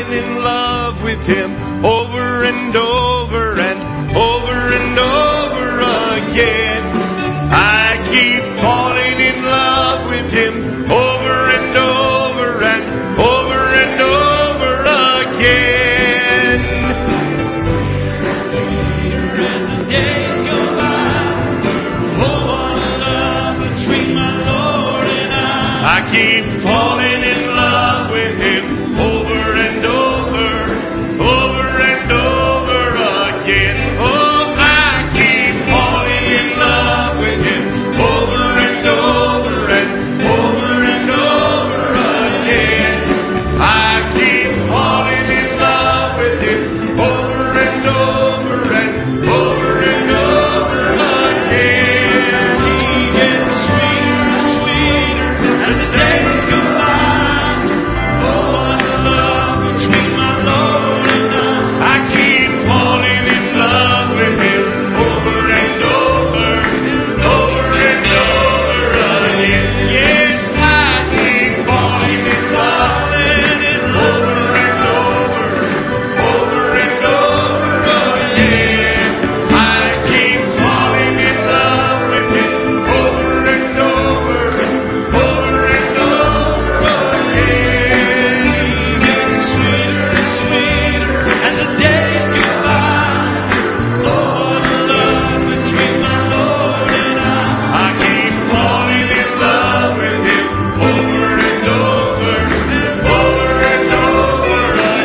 falling in love with Him over and over and over and over again. I keep falling in love with Him over and over and over and over again. As the days go by, oh, what a love between my Lord and I keep falling in love with Him over and over, over and over again. Oh, I keep falling in love with Him over and over and over and over again. I keep falling in love with Him over and over and over and over again. He gets sweeter and sweeter as the days go by. Oh, what a love between my Lord and I keep falling in love with Him over and over, over and over again. Yes, I keep falling in love with Him over and over, over and over again. I keep falling in love with Him over and over, over and over again. He gets sweeter and sweeter as the days go by. Oh, what a love between my Lord and I keep falling in love with Him over and over and over and over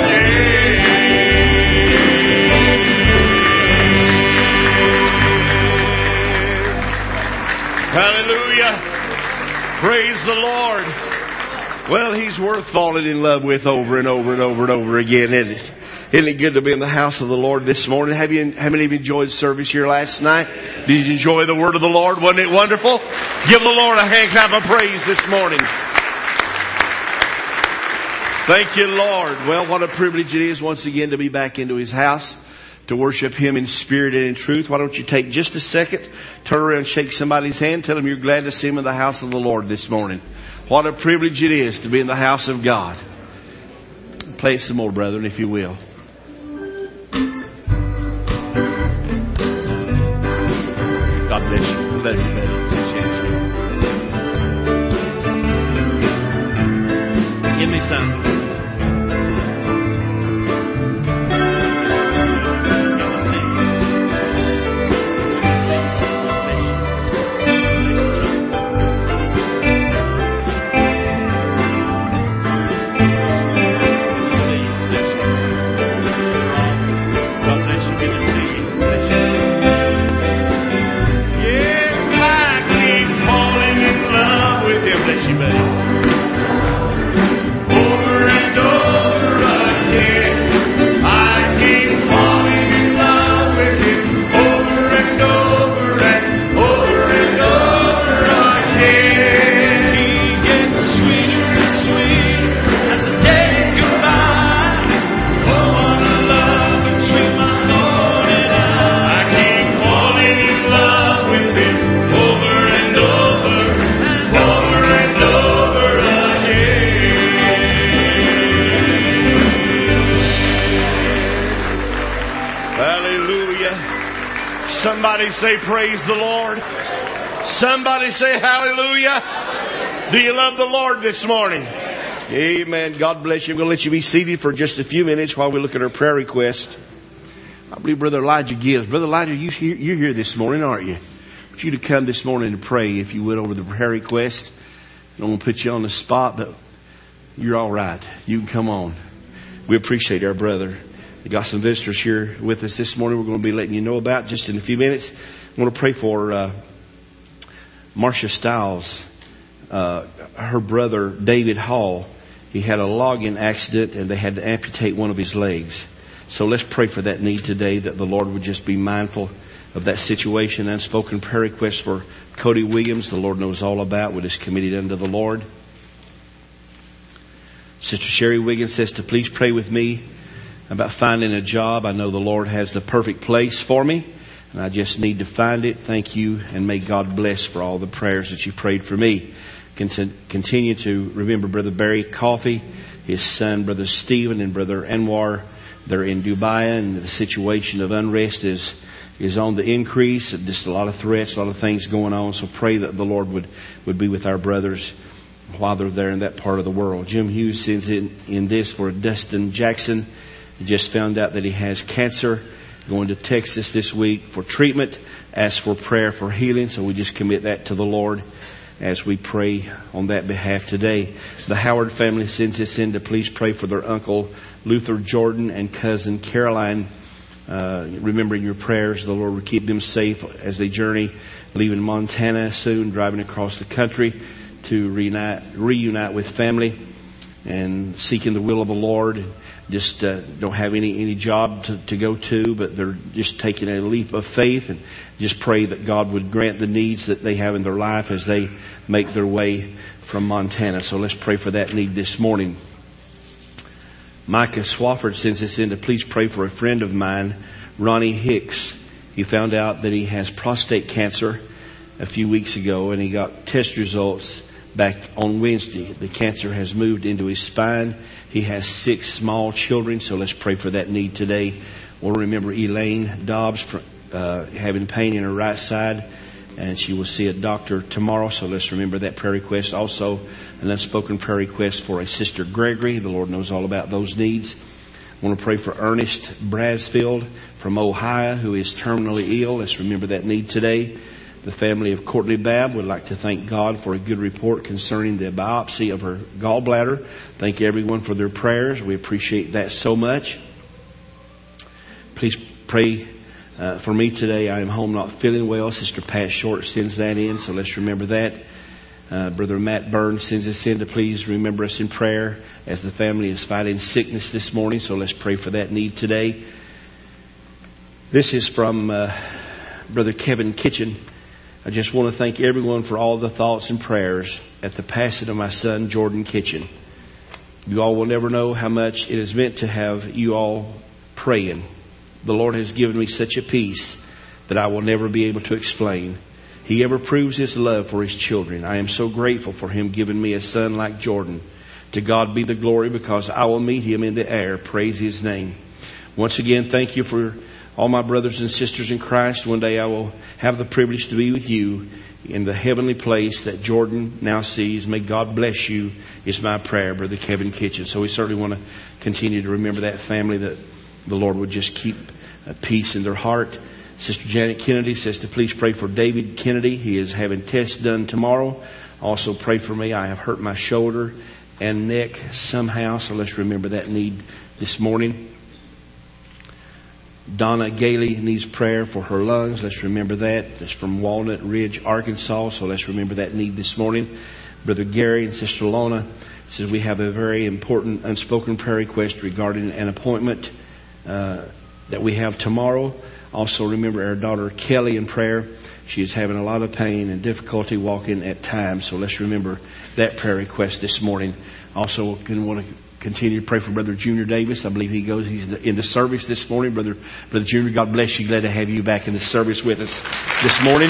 again. Hallelujah. Praise the Lord. Well, He's worth falling in love with over and over and over and over again, isn't it? Isn't it good to be in the house of the Lord this morning? How many of you enjoyed service here last night? Did you enjoy the word of the Lord? Wasn't it wonderful? Give the Lord a hand clap of praise this morning. Thank you, Lord. Well, what a privilege it is once again to be back into His house, to worship Him in spirit and in truth. Why don't you take just a second, turn around, shake somebody's hand, tell them you're glad to see them in the house of the Lord this morning. What a privilege it is to be in the house of God. Play it some more, brethren, if you will. God bless you. Let me give me some. Somebody say praise the Lord. Somebody say hallelujah. Do you love the Lord this morning? Amen. God bless you. I'm going to let you be seated for just a few minutes while we look at our prayer request. I believe Brother Elijah gives. Brother Elijah, you're here this morning, aren't you? I want you to come this morning and pray, if you would, over the prayer request. I don't want to put you on the spot, but you're all right. You can come on. We appreciate our brother. We got some visitors here with us this morning we're going to be letting you know about just in a few minutes. I want to pray for Marcia Stiles. Her brother, David Hall, he had a logging accident and they had to amputate one of his legs. So let's pray for that need today, that the Lord would just be mindful of that situation. Unspoken prayer request for Cody Williams, the Lord knows all about, what is committed unto the Lord. Sister Sherry Wiggins says to please pray with me about finding a job. I know the Lord has the perfect place for me, and I just need to find it. Thank you, and may God bless for all the prayers that you prayed for me. Continue to remember Brother Barry Coffey his son, Brother Stephen, and Brother Anwar. They're in Dubai, and the situation of unrest is on the increase. Just a lot of threats, a lot of things going on. So pray that the Lord would be with our brothers while they're there in that part of the world. Jim Hughes sends in this for Dustin Jackson. He just found out that he has cancer, going to Texas this week for treatment. Ask for prayer for healing. So we just commit that to the Lord as we pray on that behalf today. The Howard family sends this in to please pray for their uncle Luther Jordan and cousin Caroline. Remembering your prayers, the Lord would keep them safe as they journey, leaving Montana soon, driving across the country to reunite with family and seeking the will of the Lord. Just don't have any job to go to, but they're just taking a leap of faith, and just pray that God would grant the needs that they have in their life as they make their way from Montana. So let's pray for that need this morning. Micah Swafford sends this in to please pray for a friend of mine, Ronnie Hicks. He found out that he has prostate cancer a few weeks ago, and he got test results back on Wednesday. The cancer has moved into his spine. He has 6 small children, so let's pray for that need today. We'll remember Elaine Dobbs having pain in her right side, and she will see a doctor tomorrow, so let's remember that prayer request. Also, an unspoken prayer request for a Sister Gregory. The Lord knows all about those needs. I want to pray for Ernest Brasfield from Ohio, who is terminally ill. Let's remember that need today. The family of Courtney Babb would like to thank God for a good report concerning the biopsy of her gallbladder. Thank everyone for their prayers. We appreciate that so much. Please pray for me today. I am home not feeling well. Sister Pat Short sends that in, so let's remember that. Brother Matt Burns sends us in to please remember us in prayer as the family is fighting sickness this morning, so let's pray for that need today. This is from Brother Kevin Kitchen. I just want to thank everyone for all the thoughts and prayers at the passing of my son, Jordan Kitchen. You all will never know how much it has meant to have you all praying. The Lord has given me such a peace that I will never be able to explain. He ever proves His love for His children. I am so grateful for Him giving me a son like Jordan. To God be the glory, because I will meet him in the air. Praise His name. Once again, thank you for all my brothers and sisters in Christ. One day I will have the privilege to be with you in the heavenly place that Jordan now sees. May God bless you, is my prayer, Brother Kevin Kitchen. So we certainly want to continue to remember that family, that the Lord would just keep peace in their heart. Sister Janet Kennedy says to please pray for David Kennedy. He is having tests done tomorrow. Also pray for me. I have hurt my shoulder and neck somehow, so let's remember that need this morning. Donna Gailey needs prayer for her lungs. Let's remember that. That's from Walnut Ridge, Arkansas. So let's remember that need this morning. Brother Gary and Sister Lona says we have a very important unspoken prayer request regarding an appointment that we have tomorrow. Also remember our daughter Kelly in prayer. She is having a lot of pain and difficulty walking at times. So let's remember that prayer request this morning. Also want to continue to pray for Brother Junior Davis. I believe he's in the service this morning. Brother Junior, God bless you. Glad to have you back in the service with us this morning.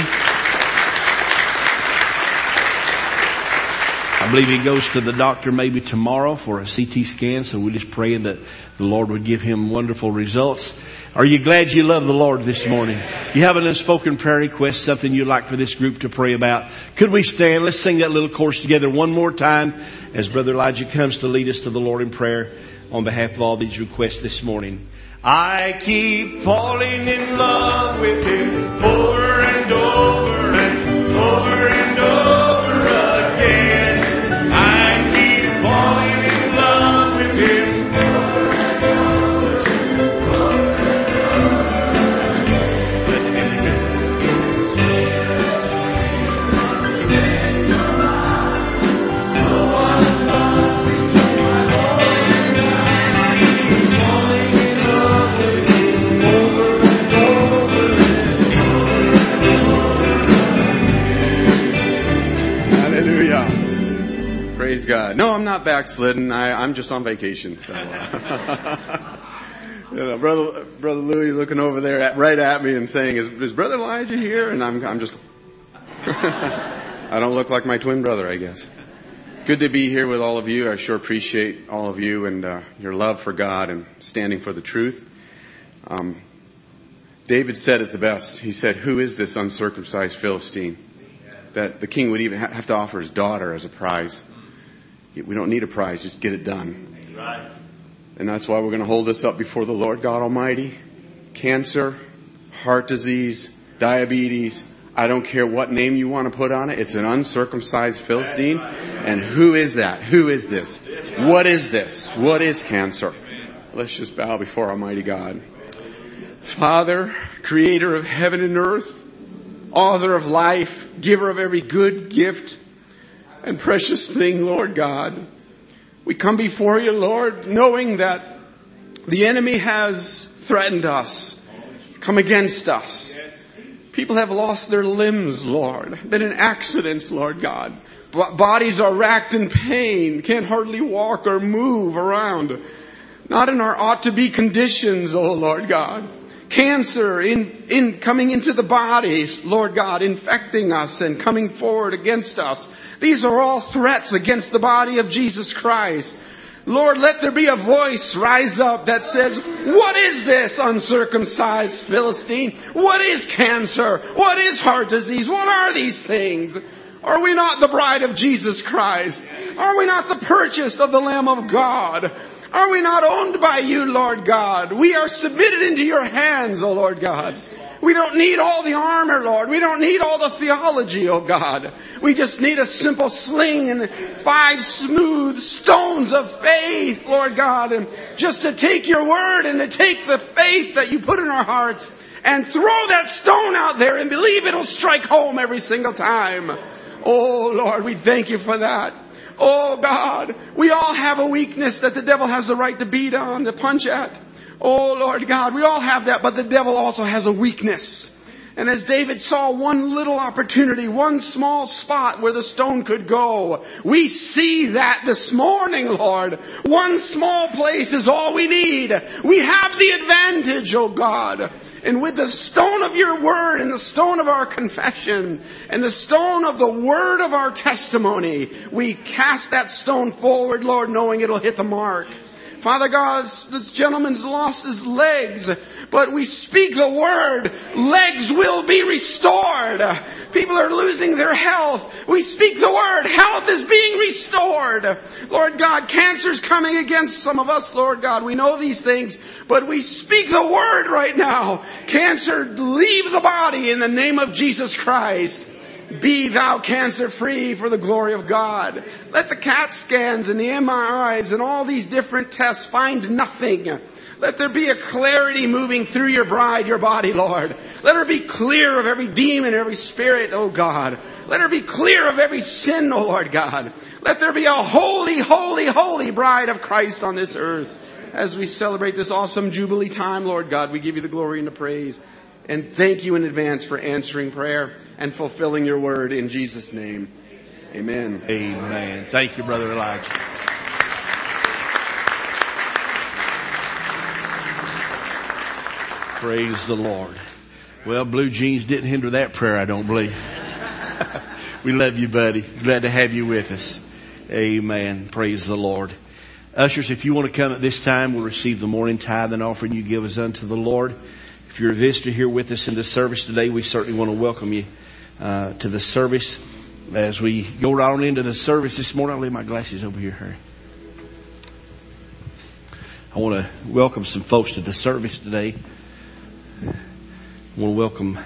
I believe he goes to the doctor maybe tomorrow for a CT scan. So we're just praying that the Lord would give him wonderful results. Are you glad you love the Lord this morning? You have an unspoken prayer request, something you'd like for this group to pray about. Could we stand? Let's sing that little chorus together one more time as Brother Elijah comes to lead us to the Lord in prayer on behalf of all these requests this morning. I keep falling in love with Him over and over and over and over again. I keep falling in love with Him. Praise God. No, I'm not backslidden. I'm just on vacation. So, Brother Louis looking over there right at me and saying, "Is Brother Elijah here?" And I'm just, I don't look like my twin brother, I guess. Good to be here with all of you. I sure appreciate all of you and your love for God and standing for the truth. David said it the best. He said, "Who is this uncircumcised Philistine?" That the king would even have to offer his daughter as a prize. We don't need a prize, just get it done. Right. And that's why we're going to hold this up before the Lord God Almighty. Cancer, heart disease, diabetes, I don't care what name you want to put on it. It's an uncircumcised Philistine. And who is that? Who is this? What is this? What is cancer? Let's just bow before Almighty God. Father, creator of heaven and earth, author of life, giver of every good gift and precious thing, Lord God. We come before you, Lord, knowing that the enemy has threatened us, come against us. People have lost their limbs, Lord. Been in accidents, Lord God. Bodies are racked in pain. Can't hardly walk or move around. Not in our ought-to-be conditions, oh Lord God. Cancer in coming into the bodies, Lord God, infecting us and coming forward against us. These are all threats against the body of Jesus Christ. Lord, let there be a voice rise up that says, what is this uncircumcised Philistine? What is cancer? What is heart disease? What are these things? Are we not the bride of Jesus Christ? Are we not the purchase of the Lamb of God? Are we not owned by you, Lord God? We are submitted into your hands, O Lord God. We don't need all the armor, Lord. We don't need all the theology, oh God. We just need a simple sling and 5 smooth stones of faith, Lord God. And just to take your word and to take the faith that you put in our hearts and throw that stone out there and believe it'll strike home every single time. Oh Lord, we thank you for that. Oh God, we all have a weakness that the devil has the right to beat on, to punch at. Oh Lord God, we all have that, but the devil also has a weakness. And as David saw one little opportunity, one small spot where the stone could go, we see that this morning, Lord. One small place is all we need. We have the advantage, oh God. And with the stone of your word and the stone of our confession and the stone of the word of our testimony, we cast that stone forward, Lord, knowing it'll hit the mark. Father God, this gentleman's lost his legs, but we speak the word, legs will be restored. People are losing their health. We speak the word, health is being restored. Lord God, cancer's coming against some of us, Lord God. We know these things, but we speak the word right now. Cancer, leave the body in the name of Jesus Christ. Be thou cancer free for the glory of God. Let the CAT scans and the MRIs and all these different tests find nothing. Let there be a clarity moving through your bride, your body, Lord. Let her be clear of every demon, every spirit, oh God. Let her be clear of every sin, oh Lord God. Let there be a holy, holy, holy bride of Christ on this earth. As we celebrate this awesome Jubilee time, Lord God, we give you the glory and the praise. And thank you in advance for answering prayer and fulfilling your word in Jesus' name. Amen. Amen. Thank you, Brother Elijah. Praise the Lord. Well, blue jeans didn't hinder that prayer, I don't believe. We love you, buddy. Glad to have you with us. Amen. Praise the Lord. Ushers, if you want to come at this time, we'll receive the morning tithe and offering you give us unto the Lord. If you're a visitor here with us in the service today, we certainly want to welcome you to the service. As we go right on into the service this morning, I'll leave my glasses over here, Harry. I want to welcome some folks to the service today. I want to welcome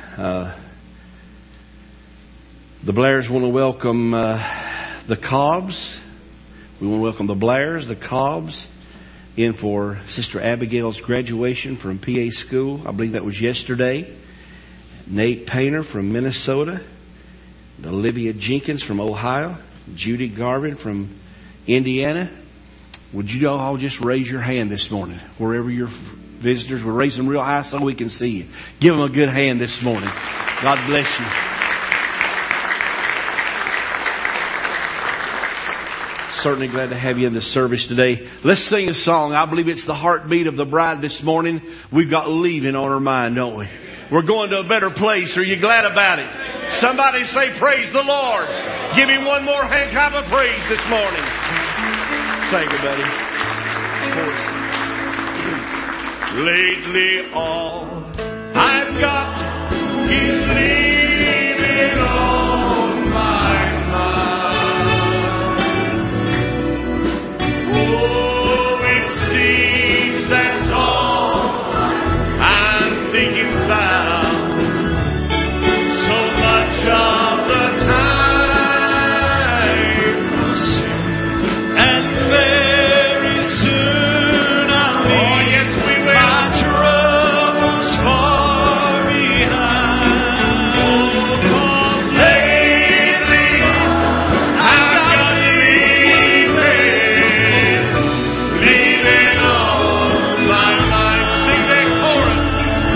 the Blairs. Want to welcome the Cobbs. We want to welcome the Blairs, the Cobbs, in for Sister Abigail's graduation from PA school. I believe that was yesterday. Nate Painter from Minnesota. Olivia Jenkins from Ohio. Judy Garvin from Indiana. Would you all just raise your hand this morning? Wherever your visitors, we'll raise them real high so we can see you. Give them a good hand this morning. God bless you. Certainly glad to have you in the service today. Let's sing a song. I believe it's the heartbeat of the bride this morning. We've got leaving on our mind, don't we? We're going to a better place. Are you glad about it? Somebody say, praise the Lord. Give him one more hand clap of praise this morning. Sing it, buddy. Of course. Lately all I've got is leaving on my mind. Oh, it seems that's all I'm thinking about. So much of the time, and very soon I'll leave. Oh, yes, we will. My troubles far behind. Oh, 'cause lately I've got leaving on my mind. Sing that chorus.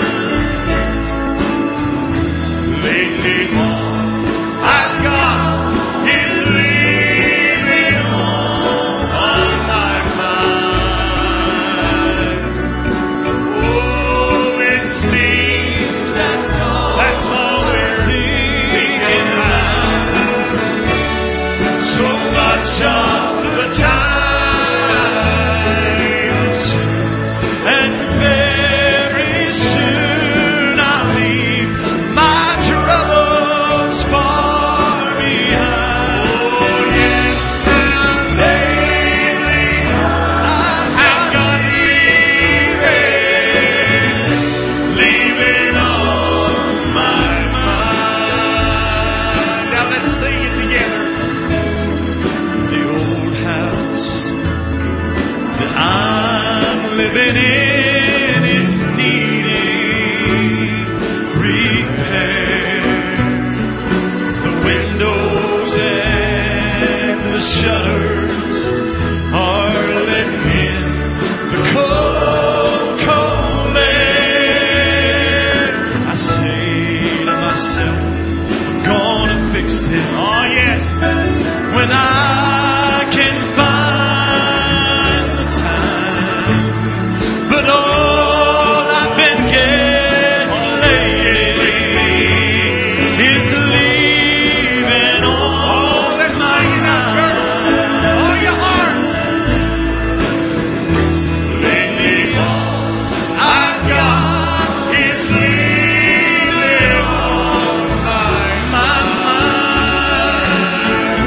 Lately all I've got is leaving on my mind. Oh, it seems that's all we're thinking about. So much of the time, and very soon I'll leave my troubles far behind. Oh, yes, lately I've got leaving on my mind. Now let's sing it together. The old house that I'm living in is needing repair. The windows and the shutters are letting in the cold, cold air. I say to myself, I'm gonna fix it. Oh, yes. When I can find the time. But all I've been getting lately is leaving on my mind. All your heart. Lately all I've got is leaving on my mind.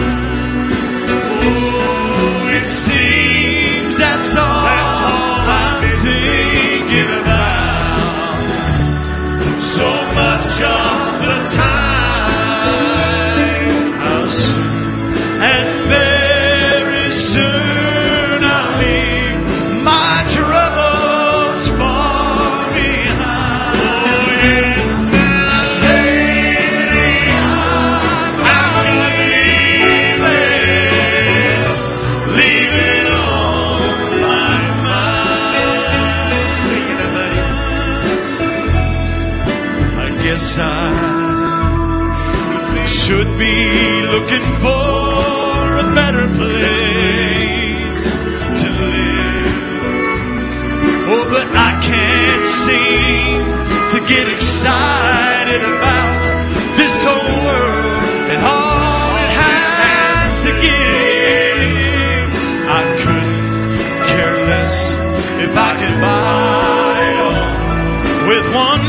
Oh, it seems that's all I'm thinking about. So much of the time, how soon and very soon I'll leave my troubles far behind. Oh, yes, now lately I'm leaving on my mind. Sing it, buddy. I guess I should be looking for a better place to live. Oh, but I can't seem to get excited about this whole world and all it has to give. I couldn't care less if I could buy it all with one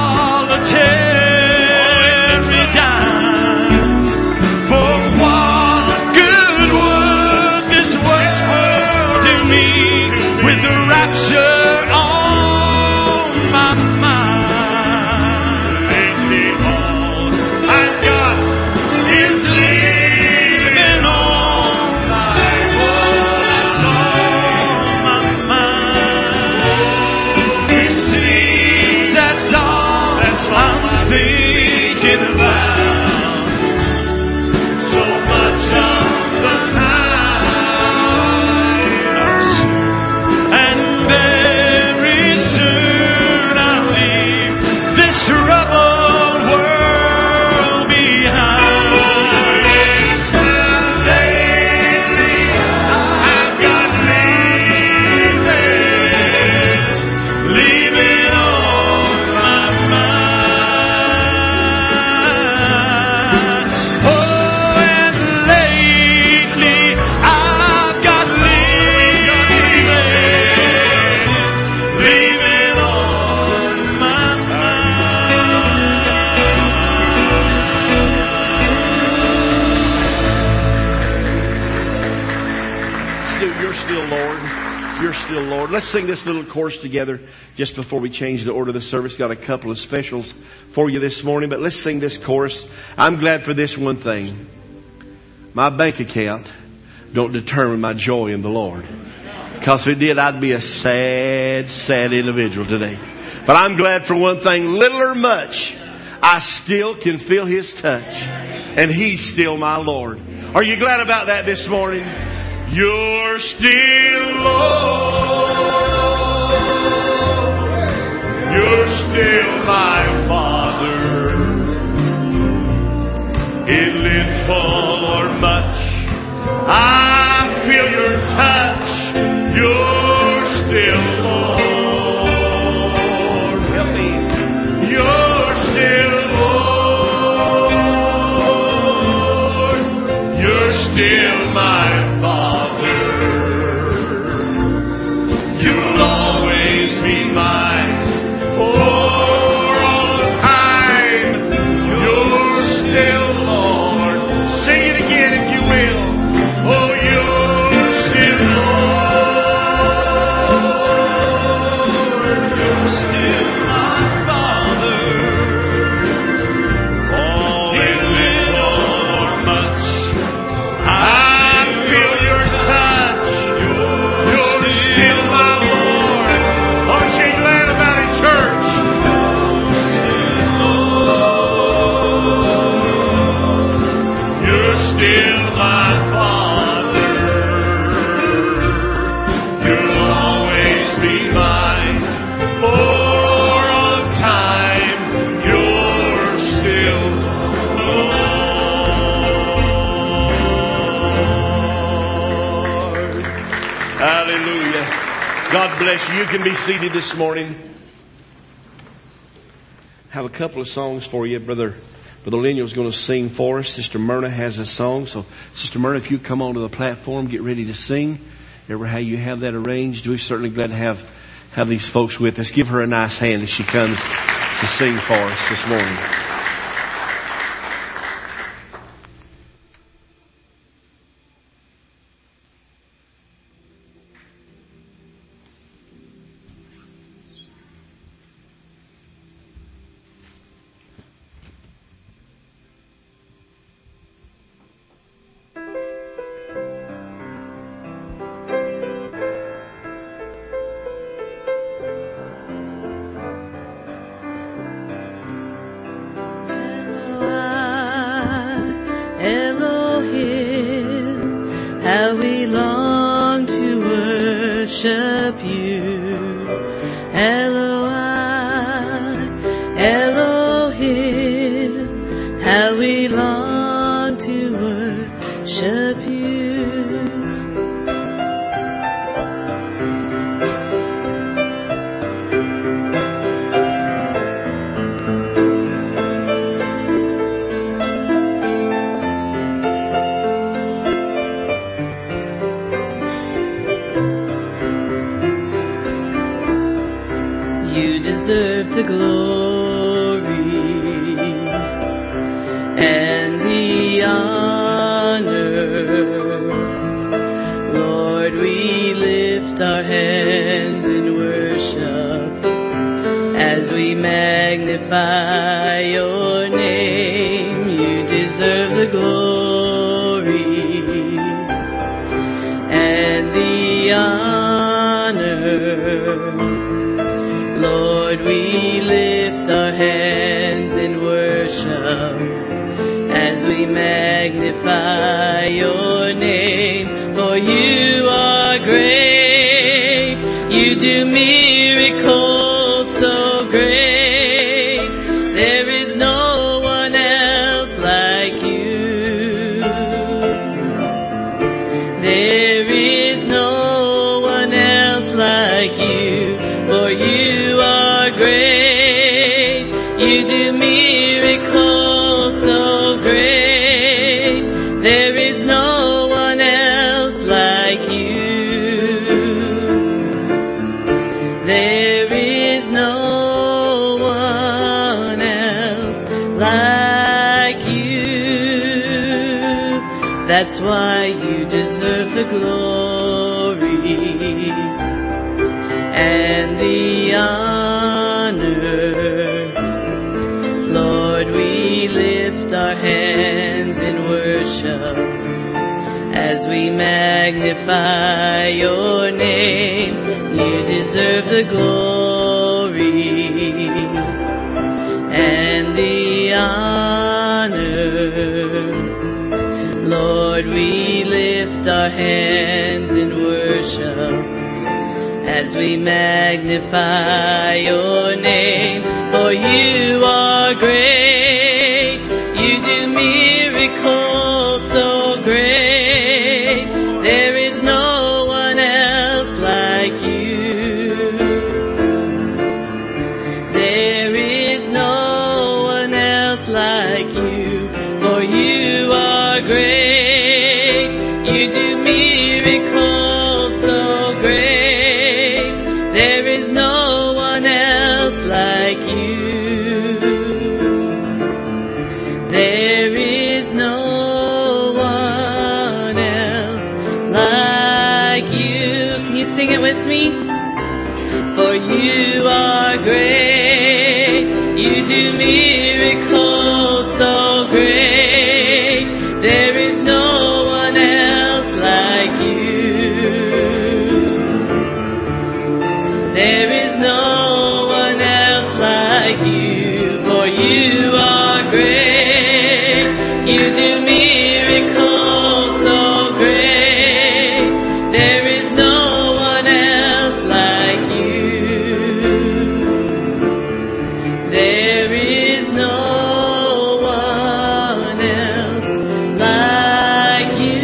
solitary dime. For what good would this world do me with the rapture on my mind? Lately all I've got is leaving on my mind. That's on my mind. It seems that's all You're still Lord. Let's sing this little chorus together just before we change the order of the service. Got a couple of specials for you this morning, but let's sing this chorus. I'm glad for this one thing. My bank account don't determine my joy in the Lord. Because if it did, I'd be a sad, sad individual today. But I'm glad for one thing, little or much, I still can feel His touch. And He's still my Lord. Are you glad about that this morning? You're still Lord. You're still my Father. In little or much, I feel your touch. You're still Lord. Help me. You're still Lord. You're still my Father. You'll always be mine for all the time. You're still Lord. Sing it again if you will. Oh, you're still Lord. You're still my Father. Oh, in little or much, I feel your touch. You're still my Lord. Aren't you glad about it, church? You're still my Father. You'll always be mine for all time. You're still Lord. Hallelujah. God bless you. You can be seated this morning. Have a couple of songs for you. Brother Lenuel's going to sing for us. Sister Myrna has a song. So, Sister Myrna, if you come onto the platform, get ready to sing. Ever how you have that arranged, we're certainly glad to have these folks with us. Give her a nice hand as she comes to sing for us this morning. How we long to worship you, Eloi, Elohim. How we long to worship you. Deserve the glory and the honor. Lord, we lift our hands in worship as we magnify your name. You deserve the glory and the honor. Lord, we lift our hands in worship as we magnify your name. For you are great, you do miracles so great. There is no one else like you. There is no one else like you. For you are great, you do miracles so great. There is no one else like you. There is no one else like you. That's why you deserve the glory our hands in worship as we magnify your name. You deserve the glory and the honor. Lord, we lift our hands in worship as we magnify your name. For you are great, you do miracles so great. There is no one else like you. There is no one else like you. For you are great, you do miracles so great. There is no one else like you. There is no one else like you. Can you sing it with me? For you are great, you do miracles so great. There is no one else like you. There is no one else like you. For you are great, you do miracles so great. There is no one else like you. There is no one else like you.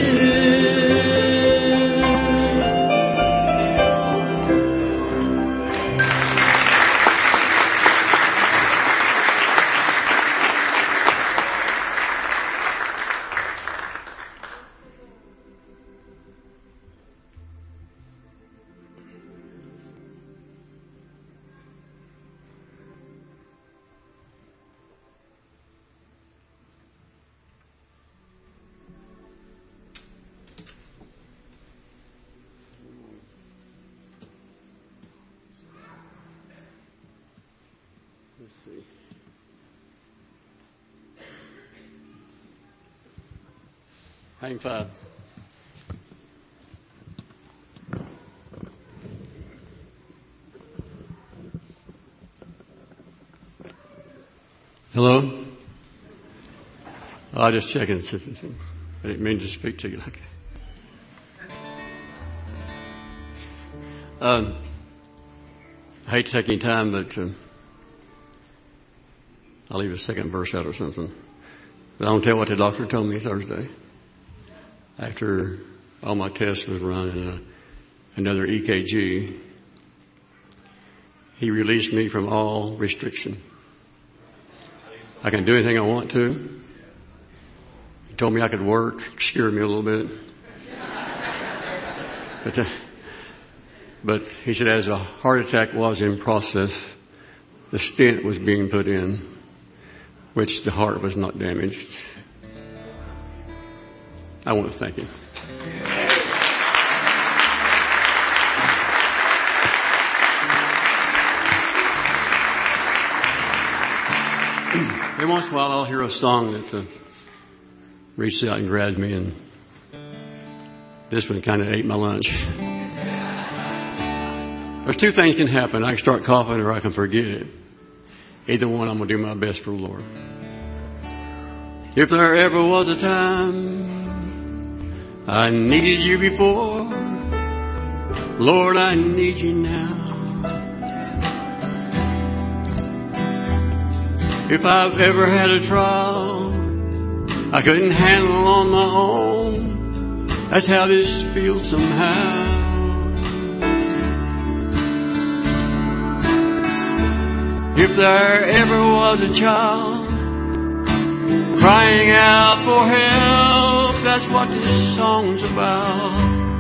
Let's see. Hang five. Hello? I'll just check in. I didn't mean to speak to you like that. I hate to take any time, but I'll leave a second verse out or something. But I won't tell you what the doctor told me Thursday. After all my tests was run and another EKG, he released me from all restriction. I can do anything I want to. He told me I could work, scared me a little bit. But he said as a heart attack was in process, the stent was being put in, which the heart was not damaged. I want to thank him. Every once in a while I'll hear a song that reaches out and grabs me, and this one kind of ate my lunch. There's two things can happen. I can start coughing or I can forget it. Either one, I'm going to do my best for the Lord. If there ever was a time I needed you before, Lord, I need you now. If I've ever had a trial I couldn't handle on my own, that's how this feels somehow. If there ever was a child crying out for help, that's what this song's about.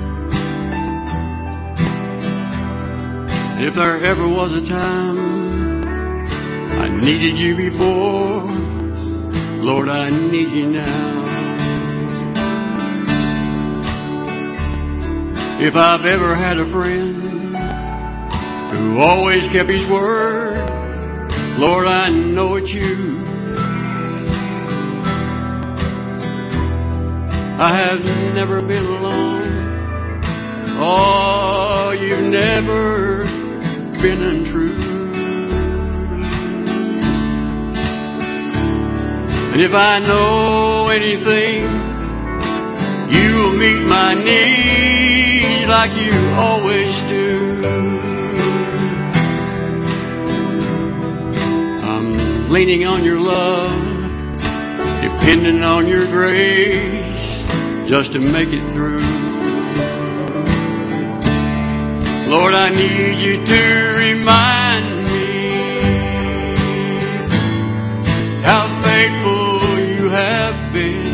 If there ever was a time I needed you before, Lord, I need you now. If I've ever had a friend who always kept his word, Lord, I know it's you. I have never been alone. Oh, you've never been untrue. And if I know anything, you will meet my need like you always do. I'm leaning on your love, depending on your grace, just to make it through. Lord, I need you to remind me how faithful you have been.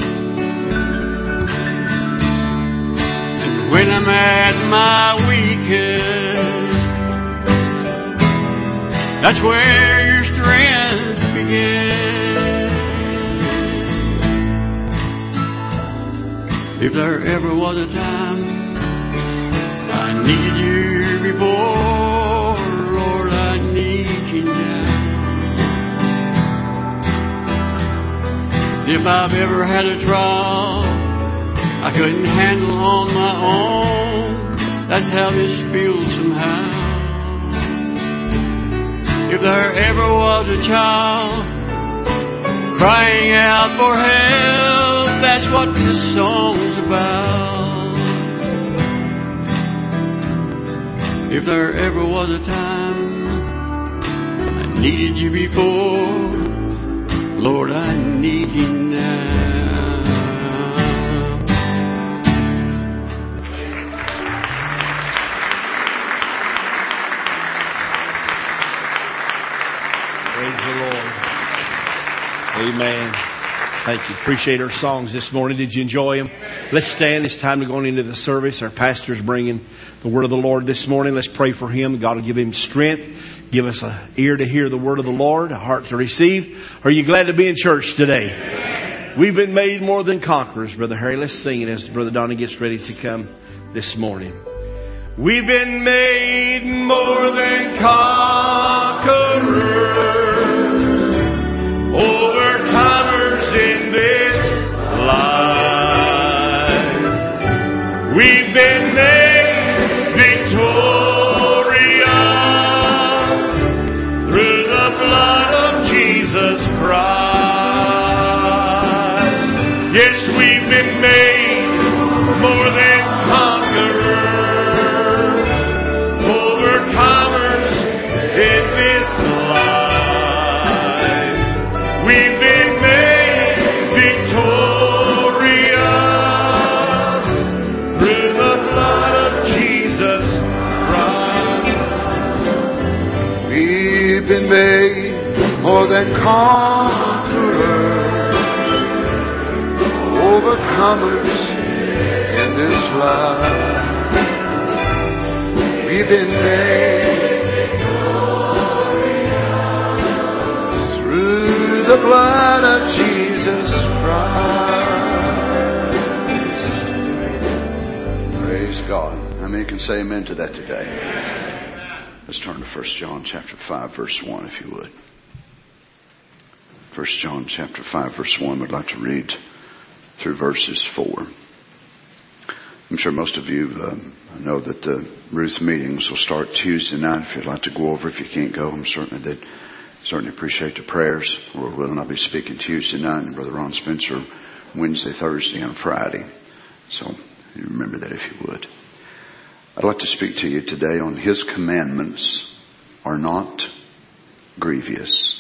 And when I'm at my weakest, that's where your strength begins. If there ever was a time I needed you before, Lord, I need you now. If I've ever had a trial I couldn't handle on my own, that's how this feels somehow. If there ever was a child crying out for help, that's what this song's about. If there ever was a time I needed you before, Lord, I need you now. Praise the Lord. Amen. Thank you. Appreciate our songs this morning. Did you enjoy them? Let's stand. It's time to go into the service. Our pastor's bringing the word of the Lord this morning. Let's pray for him. God will give him strength. Give us an ear to hear the word of the Lord, a heart to receive. Are you glad to be in church today? We've been made more than conquerors, Brother Harry. Let's sing it as Brother Donnie gets ready to come this morning. We've been made more than conquerors, overcomers in this life. We've been made victorious through the blood of Jesus Christ. Yes, we've been made more than conquerors, overcomers in this life. We've been made victorious through the blood of Jesus Christ. We've been made more than conquerors, overcomers in this life. We've been made through the blood of Jesus Christ. Praise God. How many can say amen to that today? Let's turn to 1 John chapter 5 verse 1 if you would. 1 John chapter 5 verse 1. I'd like to read through verses 4. I'm sure most of you know that the Ruth meetings will start Tuesday night. If you'd like to go over, if you can't go, they'd certainly appreciate the prayers. Lord willing, I'll be speaking Tuesday night, and Brother Ron Spencer Wednesday, Thursday, and Friday. So you remember that if you would. I'd like to speak to you today on His commandments are not grievous.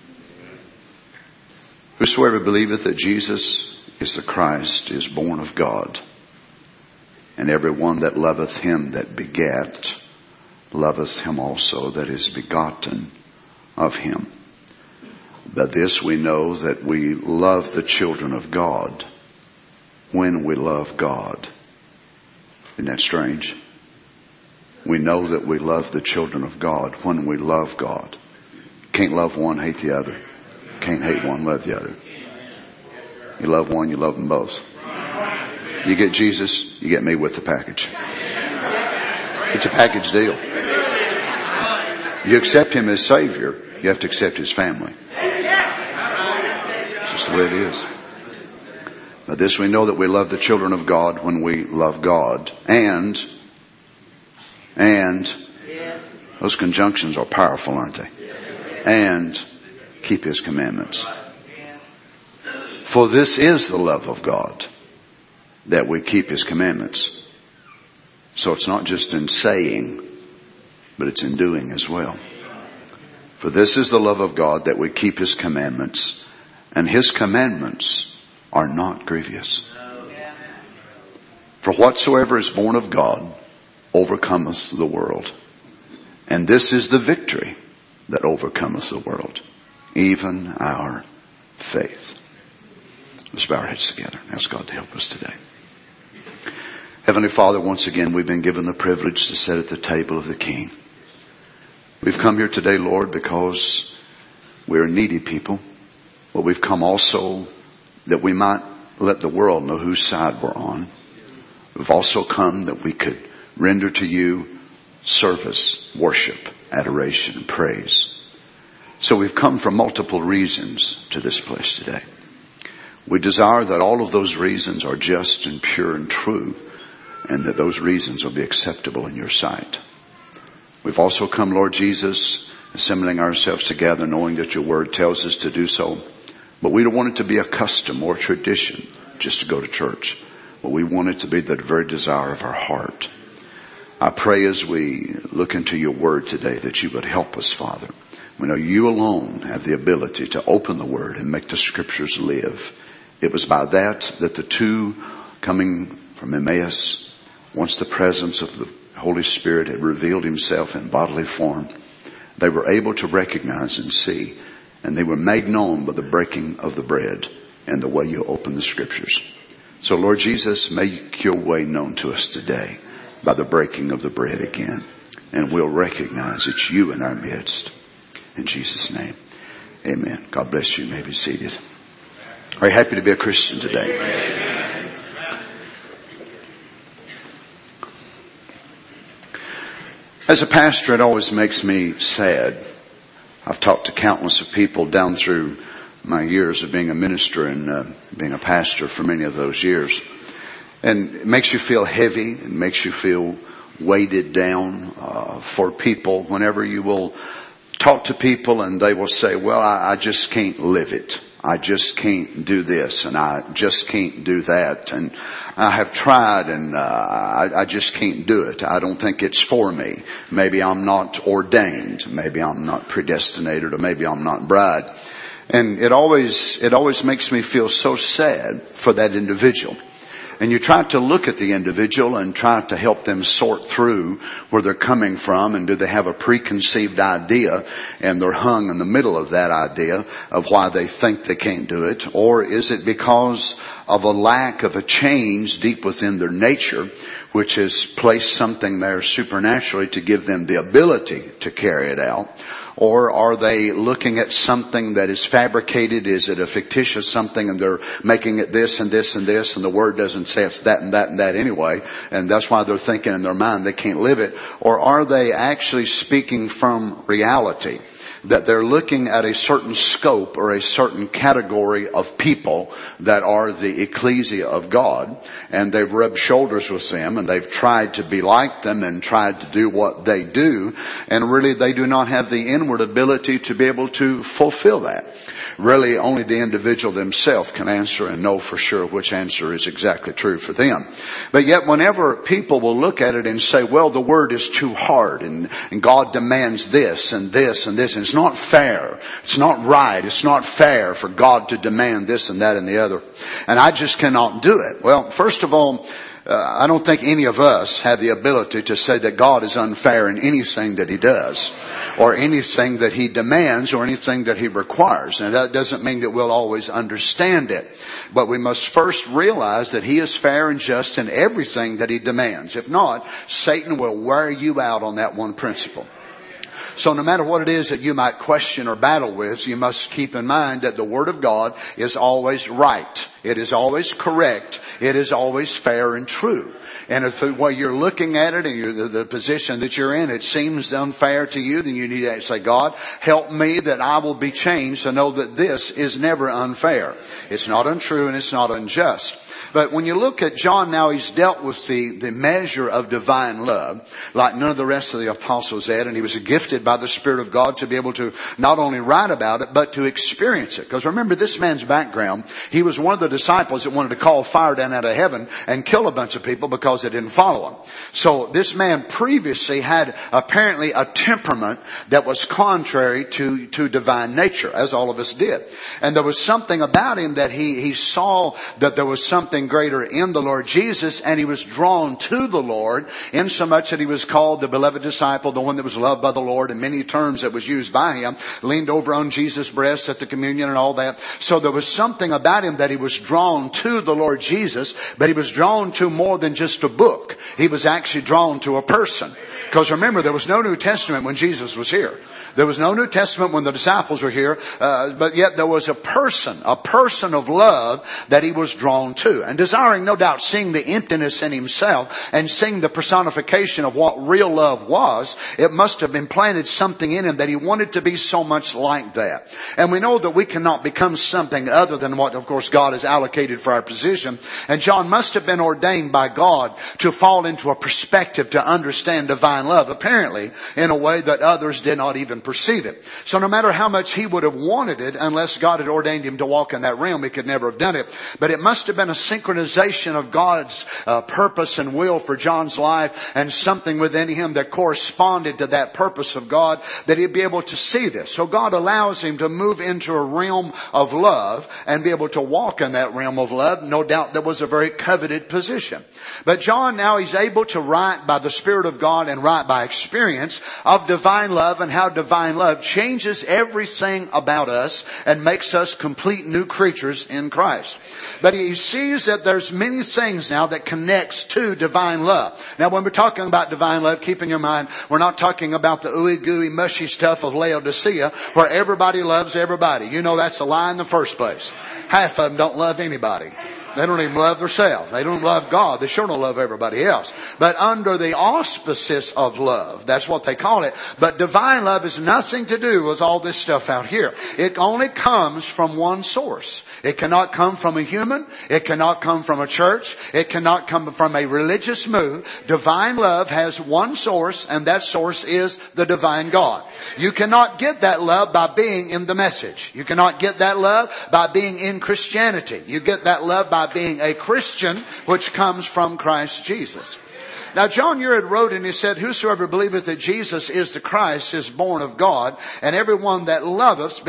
Whosoever believeth that Jesus is the Christ is born of God. And every one that loveth him that begat, loveth him also that is begotten of him. By this we know that we love the children of God when we love God. Isn't that strange? We know that we love the children of God when we love God. Can't love one, hate the other. Can't hate one, love the other. You love one, you love them both. You get Jesus, you get me with the package. It's a package deal. You accept Him as Savior, you have to accept His family. That's just the way it is. By this we know that we love the children of God when we love God. And those conjunctions are powerful, aren't they? And keep His commandments. For this is the love of God, that we keep His commandments. So it's not just in saying, but it's in doing as well. For this is the love of God, that we keep His commandments, and His commandments are not grievous. For whatsoever is born of God overcometh the world. And this is the victory that overcometh the world, even our faith. Let's bow our heads together and ask God to help us today. Heavenly Father, once again, we've been given the privilege to sit at the table of the King. We've come here today, Lord, because we're a needy people. But we've come also that we might let the world know whose side we're on. We've also come that we could render to you service, worship, adoration, and praise. So we've come for multiple reasons to this place today. We desire that all of those reasons are just and pure and true, and that those reasons will be acceptable in your sight. We've also come, Lord Jesus, assembling ourselves together, knowing that your word tells us to do so. But we don't want it to be a custom or tradition just to go to church. But we want it to be the very desire of our heart. I pray as we look into your word today that you would help us, Father. We know you alone have the ability to open the word and make the scriptures live. It was by that the two coming from Emmaus, once the presence of the Holy Spirit had revealed himself in bodily form, they were able to recognize and see, and they were made known by the breaking of the bread and the way you open the scriptures. So Lord Jesus, make your way known to us today by the breaking of the bread again, and we'll recognize it's you in our midst. In Jesus' name, amen. God bless you. You may be seated. Are you happy to be a Christian today? Amen. As a pastor, it always makes me sad. I've talked to countless of people down through my years of being a minister and being a pastor for many of those years. And it makes you feel heavy. It makes you feel weighted down for people whenever you will talk to people and they will say, well, I just can't live it. I just can't do this and I just can't do that. And I have tried and I just can't do it. I don't think it's for me. Maybe I'm not ordained. Maybe I'm not predestinated, or maybe I'm not bride. And it always makes me feel so sad for that individual. And you try to look at the individual and try to help them sort through where they're coming from, and do they have a preconceived idea and they're hung in the middle of that idea of why they think they can't do it, or is it because of a lack of a change deep within their nature which has placed something there supernaturally to give them the ability to carry it out? Or are they looking at something that is fabricated? Is it a fictitious something and they're making it this and this and this, and the word doesn't say it's that and that and that anyway, and that's why they're thinking in their mind they can't live it? Or are they actually speaking from reality? That they're looking at a certain scope or a certain category of people that are the ecclesia of God, and they've rubbed shoulders with them and they've tried to be like them and tried to do what they do, and really they do not have the inward ability to be able to fulfill that. Really only the individual themselves can answer and know for sure which answer is exactly true for them. But yet whenever people will look at it and say, well, the word is too hard and God demands this and this and this, and it's not fair, it's not right, it's not fair for God to demand this and that and the other, and I just cannot do it. Well, first of all, I don't think any of us have the ability to say that God is unfair in anything that He does, or anything that He demands, or anything that He requires. And that doesn't mean that we'll always understand it. But we must first realize that He is fair and just in everything that He demands. If not, Satan will wear you out on that one principle. So no matter what it is that you might question or battle with, you must keep in mind that the Word of God is always right. It is always correct. It is always fair and true. And if the way you're looking at it and the position that you're in, it seems unfair to you, then you need to say, God, help me that I will be changed to know that this is never unfair. It's not untrue and it's not unjust. But when you look at John now, he's dealt with the measure of divine love like none of the rest of the apostles had. And he was gifted by the Spirit of God to be able to not only write about it, but to experience it. Because remember this man's background, he was one of the disciples that wanted to call fire down out of heaven and kill a bunch of people because they didn't follow him. So this man previously had apparently a temperament that was contrary to divine nature, as all of us did. And there was something about him that he saw that there was something greater in the Lord Jesus, and he was drawn to the Lord in so much that he was called the beloved disciple, the one that was loved by the Lord, and many terms that was used by him, leaned over on Jesus' breast at the communion and all that. So there was something about him that he was drawn to the Lord Jesus, but he was drawn to more than just a book. He was actually drawn to a person. Because remember, there was no New Testament when Jesus was here. There was no New Testament when the disciples were here, but yet there was a person of love that he was drawn to. And desiring, no doubt, seeing the emptiness in himself and seeing the personification of what real love was, it must have implanted something in him that he wanted to be so much like that. And we know that we cannot become something other than what, of course, God has allocated for our position. And John must have been ordained by God to fall into a perspective to understand divine love, apparently in a way that others did not even perceive it. So no matter how much he would have wanted it, unless God had ordained him to walk in that realm, he could never have done it. But it must have been a synchronization of God's purpose and will for John's life, and something within him that corresponded to that purpose of God, that he'd be able to see this. So God allows him to move into a realm of love and be able to walk in that realm of love. No doubt that was a very coveted position. But John now, he's able to write by the Spirit of God and write by experience of divine love, and how divine love changes everything about us and makes us complete new creatures in Christ. But he sees that there's many things now that connects to divine love. Now when we're talking about divine love, keep in your mind, we're not talking about the ooey gooey mushy stuff of Laodicea where everybody loves everybody. You know that's a lie in the first place. Half of them don't love anybody. They don't even love themselves. They don't love God. They sure don't love everybody else. But under the auspices of love, that's what they call it. But divine love has nothing to do with all this stuff out here. It only comes from one source. It cannot come from a human. It cannot come from a church. It cannot come from a religious mood. Divine love has one source, and that source is the divine God. You cannot get that love by being in the message. You cannot get that love by being in Christianity. You get that love by being a Christian, which comes from Christ Jesus. Now John Uriad wrote and he said, whosoever believeth that Jesus is the Christ is born of God, and everyone that loveth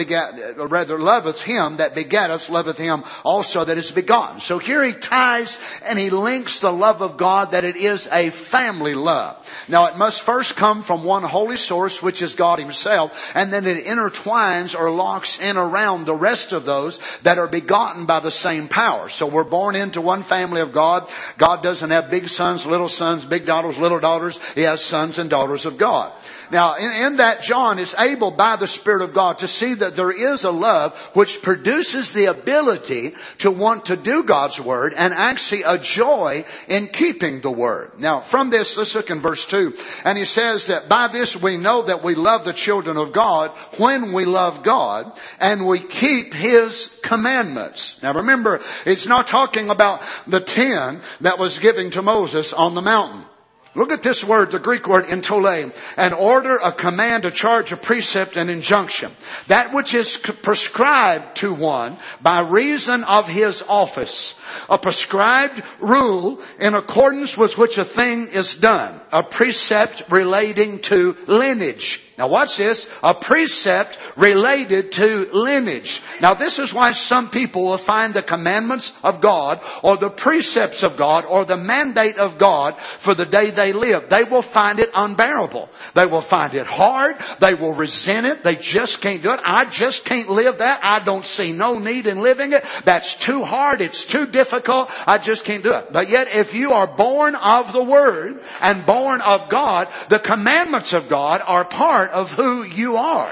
him that begetteth, loveth him also that is begotten. So here he ties and he links the love of God, that it is a family love. Now it must first come from one holy source, which is God himself, and then it intertwines or locks in around the rest of those that are begotten by the same power. So we're born into one family of God. God doesn't have big sons, big daughters, little daughters. He has sons and daughters of God. Now, in that, John is able by the Spirit of God to see that there is a love which produces the ability to want to do God's Word, and actually a joy in keeping the Word. Now, from this, let's look in verse 2. And he says that by this we know that we love the children of God when we love God and we keep His commandments. Now remember, it's not talking about the 10 that was given to Moses on the mountain. Look at this word, the Greek word entole. An order, a command, a charge, a precept, an injunction. That which is prescribed to one by reason of his office. A prescribed rule in accordance with which a thing is done. A precept relating to lineage. Now watch this. A precept related to lineage. Now this is why some people will find the commandments of God or the precepts of God or the mandate of God for the day they live, they will find it unbearable. They will find it hard. They will resent it. They just can't do it. I just can't live that. I don't see no need in living it. That's too hard. It's too difficult. I just can't do it. But yet, if you are born of the Word and born of God, the commandments of God are part of who you are.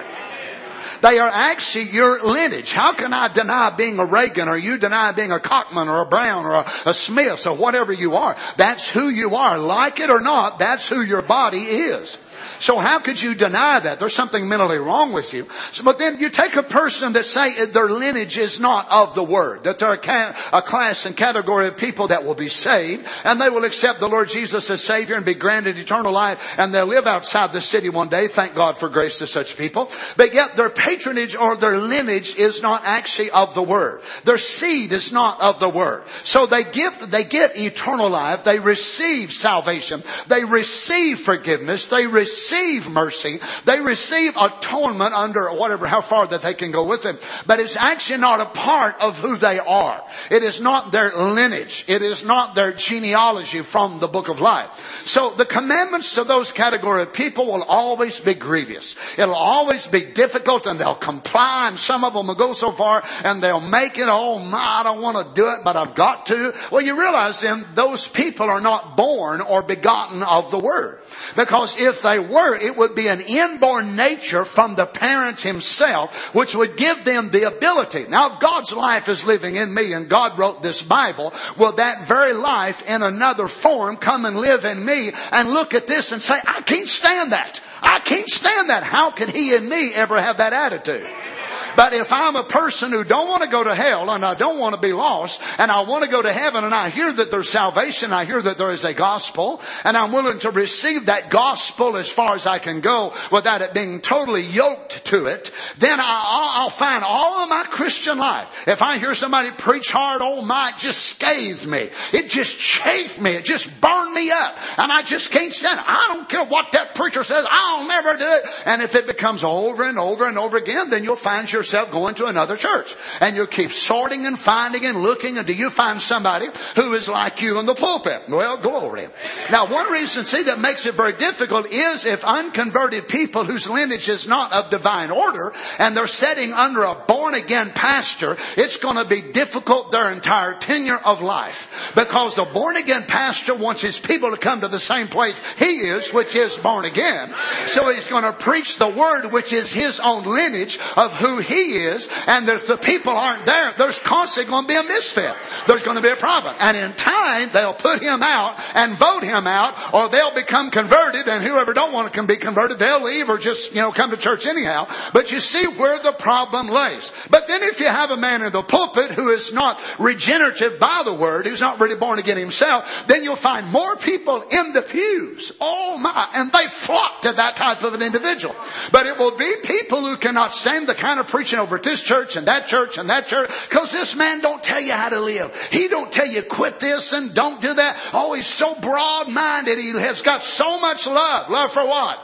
They are actually your lineage. How can I deny being a Reagan, or you deny being a Cockman or a Brown or a Smith or whatever you are? That's who you are. Like it or not, that's who your body is. So how could you deny that? There's something mentally wrong with you. But then you take a person that say their lineage is not of the Word, that they're a class and category of people that will be saved, and they will accept the Lord Jesus as Savior and be granted eternal life, and they'll live outside the city one day. Thank God for grace to such people. But yet their patronage or their lineage is not actually of the Word. Their seed is not of the Word. So they get eternal life. They receive salvation. They receive forgiveness. They receive mercy. They receive atonement under whatever, how far that they can go with it. But it's actually not a part of who they are. It is not their lineage. It is not their genealogy from the book of life. So the commandments to those category of people will always be grievous. It'll always be difficult, and they'll comply, and some of them will go so far and they'll make it, oh my, I don't want to do it, but I've got to. Well, you realize then those people are not born or begotten of the Word. Because if they were, it would be an inborn nature from the parent himself, which would give them the ability. Now, if God's life is living in me and God wrote this Bible, will that very life in another form come and live in me and look at this and say, I can't stand that. I can't stand that. How can he in me ever have that attitude? But if I'm a person who don't want to go to hell, and I don't want to be lost, and I want to go to heaven, and I hear that there's salvation, I hear that there is a gospel, and I'm willing to receive that gospel as far as I can go without it being totally yoked to it, then I'll find all of my Christian life. If I hear somebody preach hard, oh my, it just scathes me. It just chafed me. It just burned me up. And I just can't stand it. I don't care what that preacher says. I'll never do it. And if it becomes over and over and over again, then you'll find yourself going to another church. And you'll keep sorting and finding and looking until you find somebody who is like you in the pulpit. Well, go over him. Now, one reason, see, that makes it very difficult is if unconverted people whose lineage is not of divine order and they're sitting under a born-again pastor, it's going to be difficult their entire tenure of life. Because the born-again pastor wants his people to come to the same place he is, which is born again. So he's going to preach the word, which is his own lineage of who he is. And if the people aren't there, there's constantly going to be a misfit. There's going to be a problem. And in time, they'll put him out and vote him out, or they'll become converted, and whoever don't want to be converted, they'll leave or just, come to church anyhow. But you see where the problem lays. But then if you have a man in the pulpit who is not regenerative by the word, who's not really born again himself, then you'll find more people in the pews. Oh my, and they flock to that type of an individual. But it will be people who cannot stand the kind of preaching over at this church and that church and that church, because this man don't tell you how to live. He don't tell you quit this and don't do that. Oh, he's so broad-minded. He has got so much love. Love for what?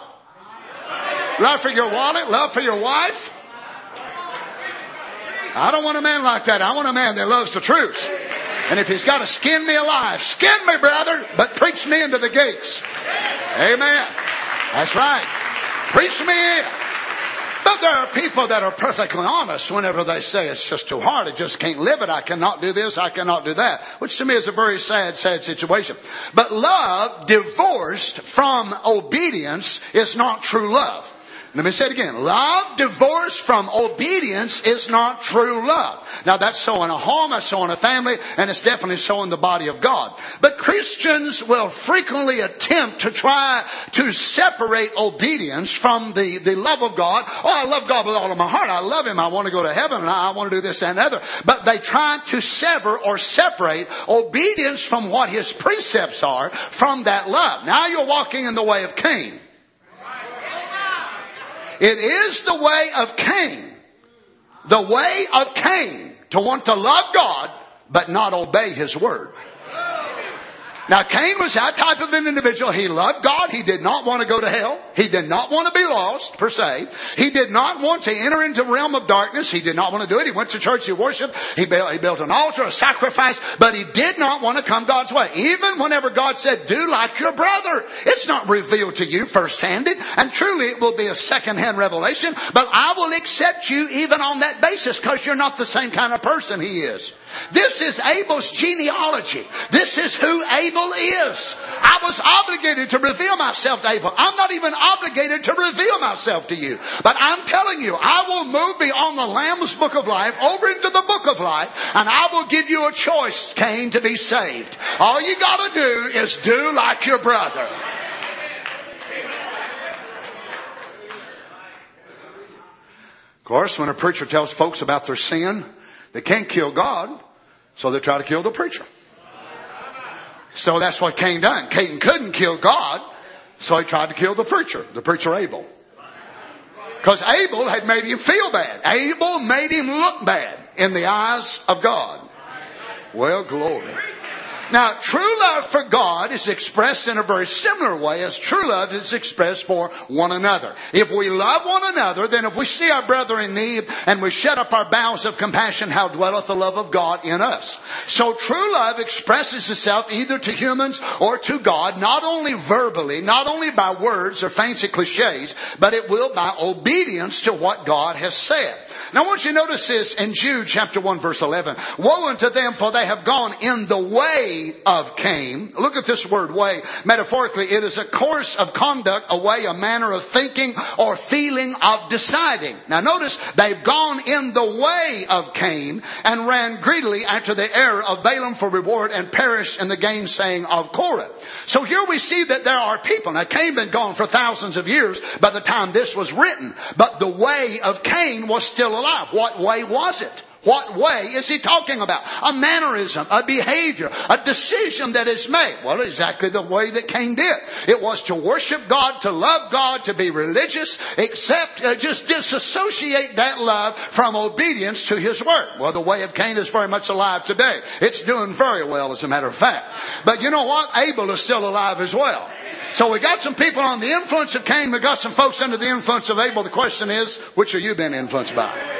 Love for your wallet? Love for your wife? I don't want a man like that. I want a man that loves the truth. And if he's got to skin me alive, skin me, brother, but preach me into the gates. Amen. That's right. Preach me in. But there are people that are perfectly honest whenever they say it's just too hard. I just can't live it. I cannot do this. I cannot do that. Which to me is a very sad, sad situation. But love divorced from obedience is not true love. Let me say it again. Love divorced from obedience is not true love. Now that's so in a home, that's so in a family, and it's definitely so in the body of God. But Christians will frequently attempt to try to separate obedience from the love of God. Oh, I love God with all of my heart. I love Him. I want to go to heaven, and I want to do this and other. But they try to sever or separate obedience from what His precepts are from that love. Now you're walking in the way of Cain. It is the way of Cain. The way of Cain to want to love God but not obey His word. Now, Cain was that type of an individual. He loved God. He did not want to go to hell. He did not want to be lost, per se. He did not want to enter into the realm of darkness. He did not want to do it. He went to church. He worshiped. He built an altar, a sacrifice. But he did not want to come God's way. Even whenever God said, do like your brother. It's not revealed to you first-handed. And truly, it will be a second-hand revelation. But I will accept you even on that basis because you're not the same kind of person he is. This is Abel's genealogy. This is who Abel is. I was obligated to reveal myself to Abel. I'm not even obligated to reveal myself to you. But I'm telling you, I will move beyond the Lamb's book of life over into the book of life, and I will give you a choice, Cain, to be saved. All you got to do is do like your brother. Of course, when a preacher tells folks about their sin, they can't kill God, so they try to kill the preacher. So that's what Cain done. Cain couldn't kill God, so he tried to kill the preacher Abel. Because Abel had made him feel bad. Abel made him look bad in the eyes of God. Well, glory. Now, true love for God is expressed in a very similar way as true love is expressed for one another. If we love one another, then if we see our brother in need and we shut up our bowels of compassion, how dwelleth the love of God in us? So true love expresses itself either to humans or to God, not only verbally, not only by words or fancy cliches, but it will by obedience to what God has said. Now, I want you to notice this in Jude chapter 1 verse 11. Woe unto them, for they have gone in the way of Cain. Look at this word way. Metaphorically, it is a course of conduct, a way, a manner of thinking or feeling of deciding. Now notice, they've gone in the way of Cain and ran greedily after the error of Balaam for reward and perished in the gainsaying of Korah. So here we see that there are people. Now Cain had been gone for thousands of years by the time this was written. But the way of Cain was still alive. What way was it? What way is he talking about? A mannerism, a behavior, a decision that is made. Well, exactly the way that Cain did. It was to worship God, to love God, to be religious, except just disassociate that love from obedience to His Word. Well, the way of Cain is very much alive today. It's doing very well, as a matter of fact. But you know what? Abel is still alive as well. So we got some people on the influence of Cain. We got some folks under the influence of Abel. The question is, which are you being influenced by?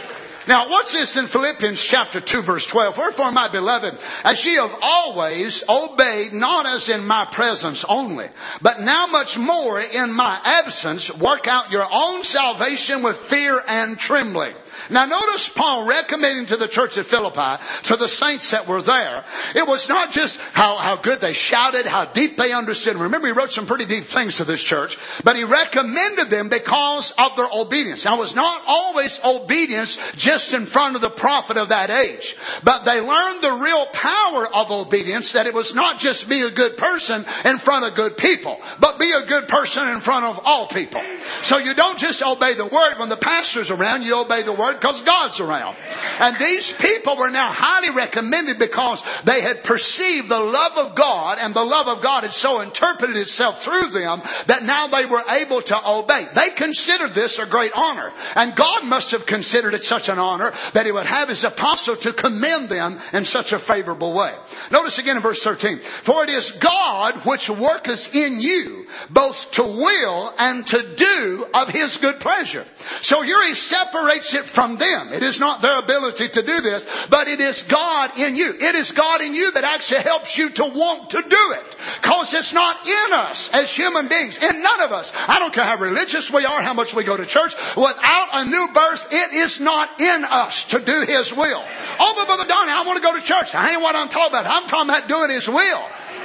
Now, what's this in Philippians chapter 2 verse 12? Wherefore, my beloved, as ye have always obeyed, not as in my presence only, but now much more in my absence, work out your own salvation with fear and trembling. Now notice Paul recommending to the church at Philippi, to the saints that were there, it was not just how good they shouted, how deep they understood. Remember, he wrote some pretty deep things to this church, but he recommended them because of their obedience. Now, it was not always obedience just in front of the prophet of that age, but they learned the real power of obedience, that it was not just be a good person in front of good people, but be a good person in front of all people. So you don't just obey the word when the pastor's around, you obey the word because God's around. And these people were now highly recommended because they had perceived the love of God, and the love of God had so interpreted itself through them that now they were able to obey. They considered this a great honor, and God must have considered it such an honor that He would have His apostle to commend them in such a favorable way. Notice again in verse 13. For it is God which worketh in you both to will and to do of His good pleasure. So here He separates it from them. It is not their ability to do this, but it is God in you. It is God in you that actually helps you to want to do it. Because it's not in us as human beings. In none of us. I don't care how religious we are, how much we go to church. Without a new birth, it is not in us to do His will. Oh, but Brother Donnie, I want to go to church. That ain't what I'm talking about. I'm talking about doing His will.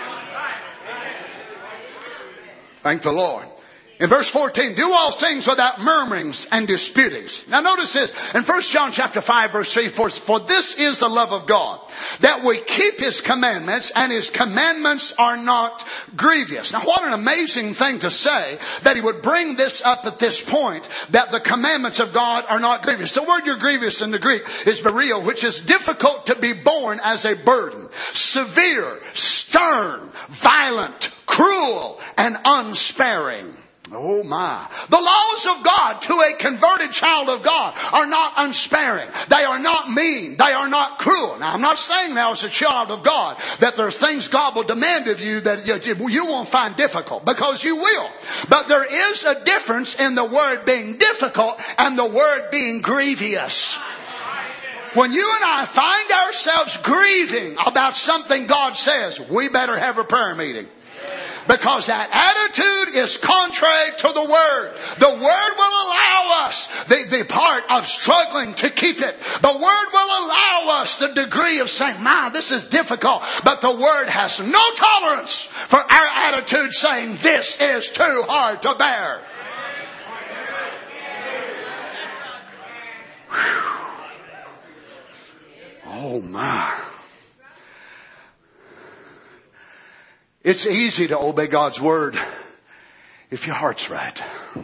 Thank the Lord. In verse 14, do all things without murmurings and disputings. Now notice this, in 1 John chapter 5 verse 3, for this is the love of God, that we keep His commandments, and His commandments are not grievous. Now what an amazing thing to say, that He would bring this up at this point, that the commandments of God are not grievous. The word you're grievous in the Greek is berio, which is difficult to be borne as a burden. Severe, stern, violent, cruel, and unsparing. Oh my. The laws of God to a converted child of God are not unsparing. They are not mean. They are not cruel. Now I'm not saying now as a child of God that there's things God will demand of you that you won't find difficult, because you will. But there is a difference in the word being difficult and the word being grievous. When you and I find ourselves grieving about something God says, we better have a prayer meeting. Because that attitude is contrary to the Word. The Word will allow us the part of struggling to keep it. The Word will allow us the degree of saying, man, this is difficult. But the Word has no tolerance for our attitude saying, this is too hard to bear. Oh my. It's easy to obey God's word if your heart's right.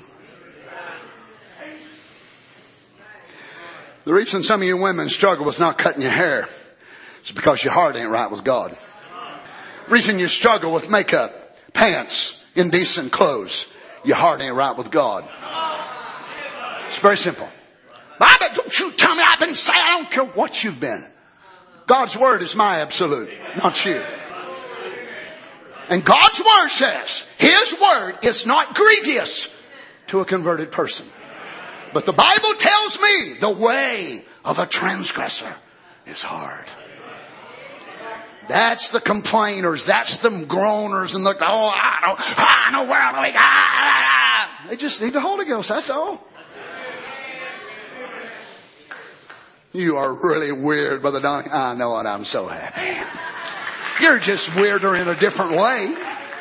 The reason some of you women struggle with not cutting your hair is because your heart ain't right with God. The reason you struggle with makeup, pants, indecent clothes, your heart ain't right with God. It's very simple. But don't you tell me I've been saying, I don't care what you've been. God's word is my absolute, not you. And God's word says, His word is not grievous to a converted person. But the Bible tells me the way of a transgressor is hard. That's the complainers. That's them groaners and the, I know where I'm going. They just need the Holy Ghost. That's all. You are really weird, Brother Donnie. I know it. I'm so happy. You're just weirder in a different way.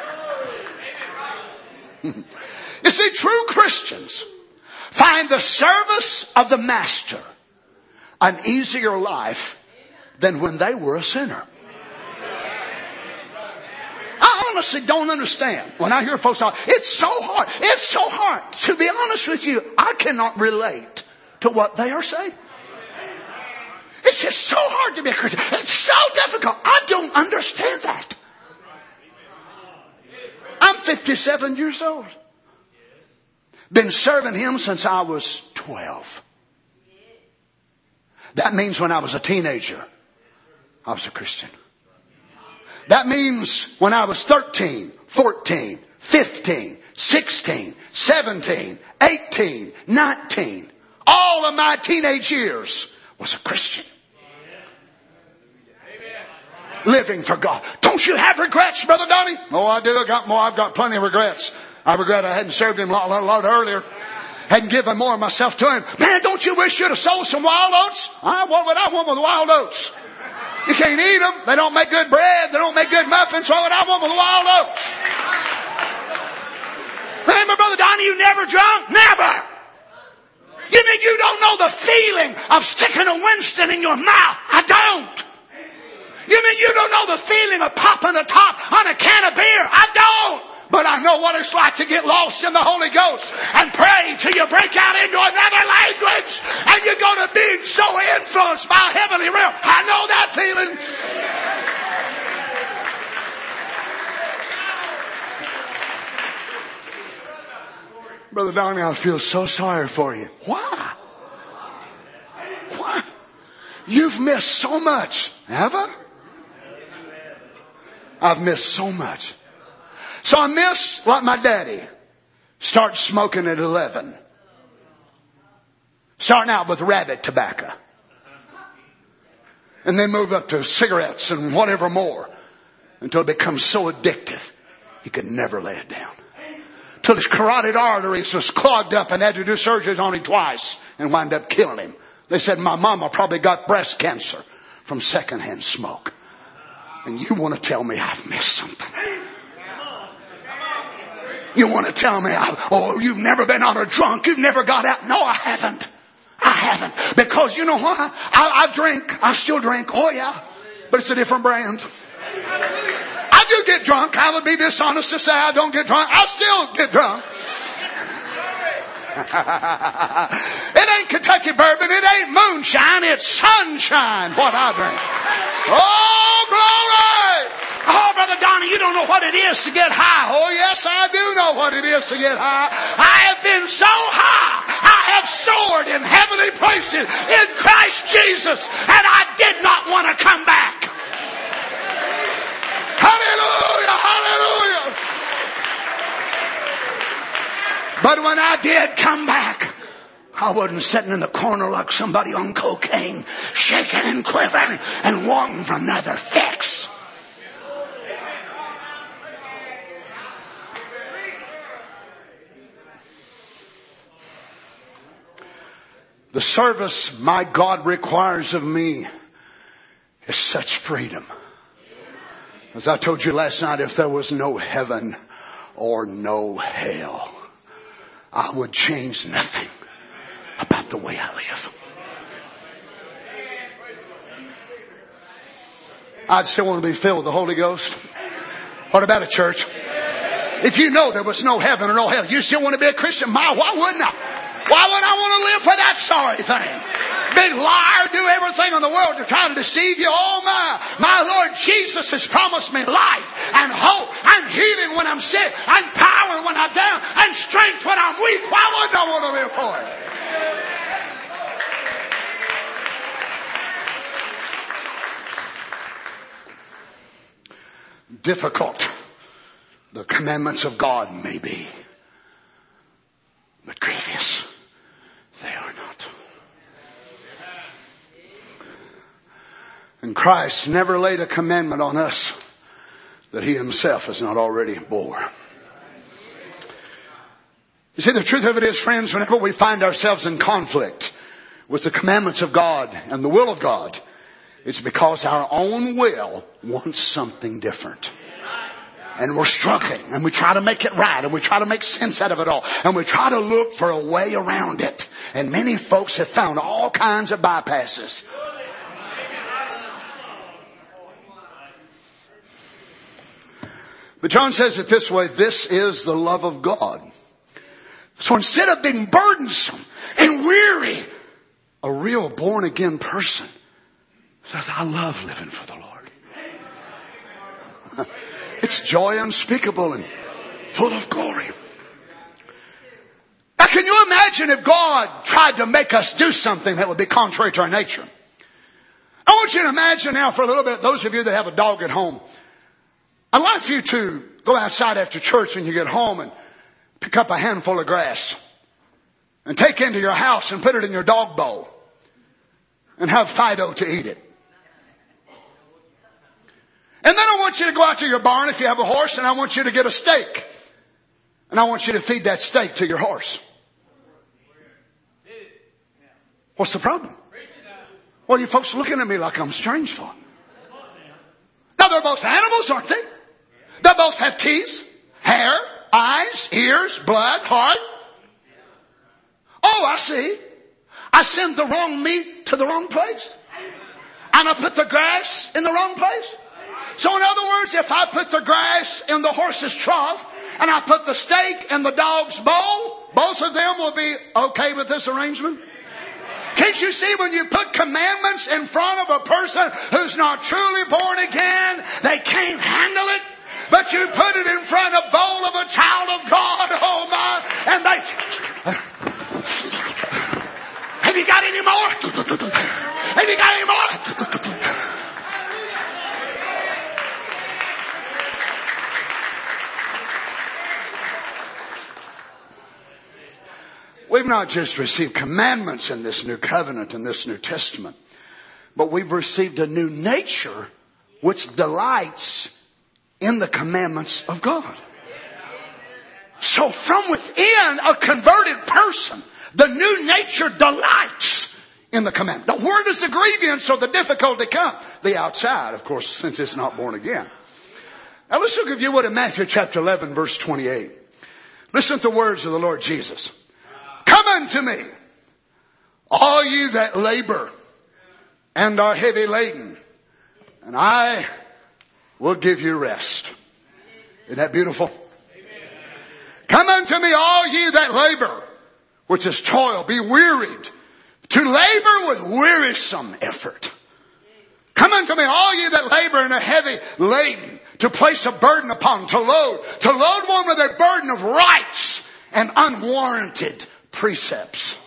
You see, true Christians find the service of the Master an easier life than when they were a sinner. I honestly don't understand when I hear folks talk. It's so hard. It's so hard. To be honest with you, I cannot relate to what they are saying. It's just so hard to be a Christian. It's so difficult. I don't understand that. I'm 57 years old. Been serving Him since I was 12. That means when I was a teenager, I was a Christian. That means when I was 13, 14, 15, 16, 17, 18, 19, all of my teenage years was a Christian. Living for God. Don't you have regrets, Brother Donnie? Oh, I do. I've got plenty of regrets. I regret I hadn't served Him a lot earlier. Hadn't given more of myself to Him. Man, don't you wish you'd have sold some wild oats? What would I want with wild oats? You can't eat them. They don't make good bread. They don't make good muffins. What would I want with wild oats? Remember, Brother Donnie, you never drunk? Never. You mean you don't know the feeling of sticking a Winston in your mouth? I don't. You mean you don't know the feeling of popping the top on a can of beer? I don't. But I know what it's like to get lost in the Holy Ghost and pray till you break out into another language and you go to being so influenced by a heavenly realm. I know that feeling. Brother Donnie, I feel so sorry for you. Why? Why? You've missed so much. Have I? I've missed so much. So I miss, like my daddy, start smoking at 11. Starting out with rabbit tobacco. And then move up to cigarettes and whatever more. Until it becomes so addictive, he could never lay it down. Till his carotid arteries was clogged up and had to do surgeries on him twice and wind up killing him. They said my mama probably got breast cancer from secondhand smoke. And you want to tell me I've missed something? You want to tell me, you've never been on a drunk, you've never got out? No, I haven't. I haven't. Because you know what? I drink. I still drink. Oh yeah. But it's a different brand. I do get drunk. I would be dishonest to say I don't get drunk. I still get drunk. It ain't Kentucky bourbon. It ain't moonshine. It's sunshine what I drink. Oh, glory! Oh, Brother Donnie, you don't know what it is to get high. Oh, yes, I do know what it is to get high. I have been so high. I have soared in heavenly places in Christ Jesus, and I did not want to come back. Hallelujah, hallelujah. But when I did come back, I wasn't sitting in the corner like somebody on cocaine, shaking and quivering and wanting for another fix. The service my God requires of me is such freedom. As I told you last night, if there was no heaven or no hell, I would change nothing about the way I live. I'd still want to be filled with the Holy Ghost. What about a church? If you know there was no heaven or no hell, you still want to be a Christian? Why wouldn't I? Why would I want to live for that sorry thing? Big liar, do everything in the world to try to deceive you. Oh my Lord Jesus has promised me life and hope and healing when I'm sick and power when I'm down and strength when I'm weak. Why wouldn't I want to live for it? Difficult the commandments of God may be, but grievous they are not. And Christ never laid a commandment on us that he himself has not already bore. You see, the truth of it is, friends, whenever we find ourselves in conflict with the commandments of God and the will of God, it's because our own will wants something different. And we're struggling, and we try to make it right, and we try to make sense out of it all, and we try to look for a way around it. And many folks have found all kinds of bypasses. But John says it this way, this is the love of God. So instead of being burdensome and weary, a real born again person says, I love living for the Lord. It's joy unspeakable and full of glory. Now, can you imagine if God tried to make us do something that would be contrary to our nature? I want you to imagine now for a little bit, those of you that have a dog at home, I'd like for you to go outside after church when you get home and pick up a handful of grass and take it into your house and put it in your dog bowl and have Fido to eat it. And then I want you to go out to your barn if you have a horse, and I want you to get a steak. And I want you to feed that steak to your horse. What's the problem? What are you folks looking at me like I'm strange for? Now they're both animals, aren't they? They both have teeth, hair, eyes, ears, blood, heart. Oh, I see. I send the wrong meat to the wrong place. And I put the grass in the wrong place. So in other words, if I put the grass in the horse's trough and I put the steak in the dog's bowl, both of them will be okay with this arrangement? Can't you see when you put commandments in front of a person who's not truly born again, they can't handle it? But you put it in front of a bowl of a child of God, oh my, and they... Have you got any more? Have you got any more? We've not just received commandments in this new covenant, in this New Testament, but we've received a new nature which delights in the commandments of God. So from within a converted person, the new nature delights in the commandment. Now where does the grievance or the difficulty come? The outside, of course, since it's not born again. Now let's look, if you would, at Matthew chapter 11, verse 28. Listen to the words of the Lord Jesus. Come unto me, all you that labor and are heavy laden, and I will give you rest. Isn't that beautiful? Come unto me, all ye that labor, which is toil, be wearied, to labor with wearisome effort. Come unto me, all ye that labor and are heavy laden, to place a burden upon, to load one with a burden of rights and unwarranted precepts.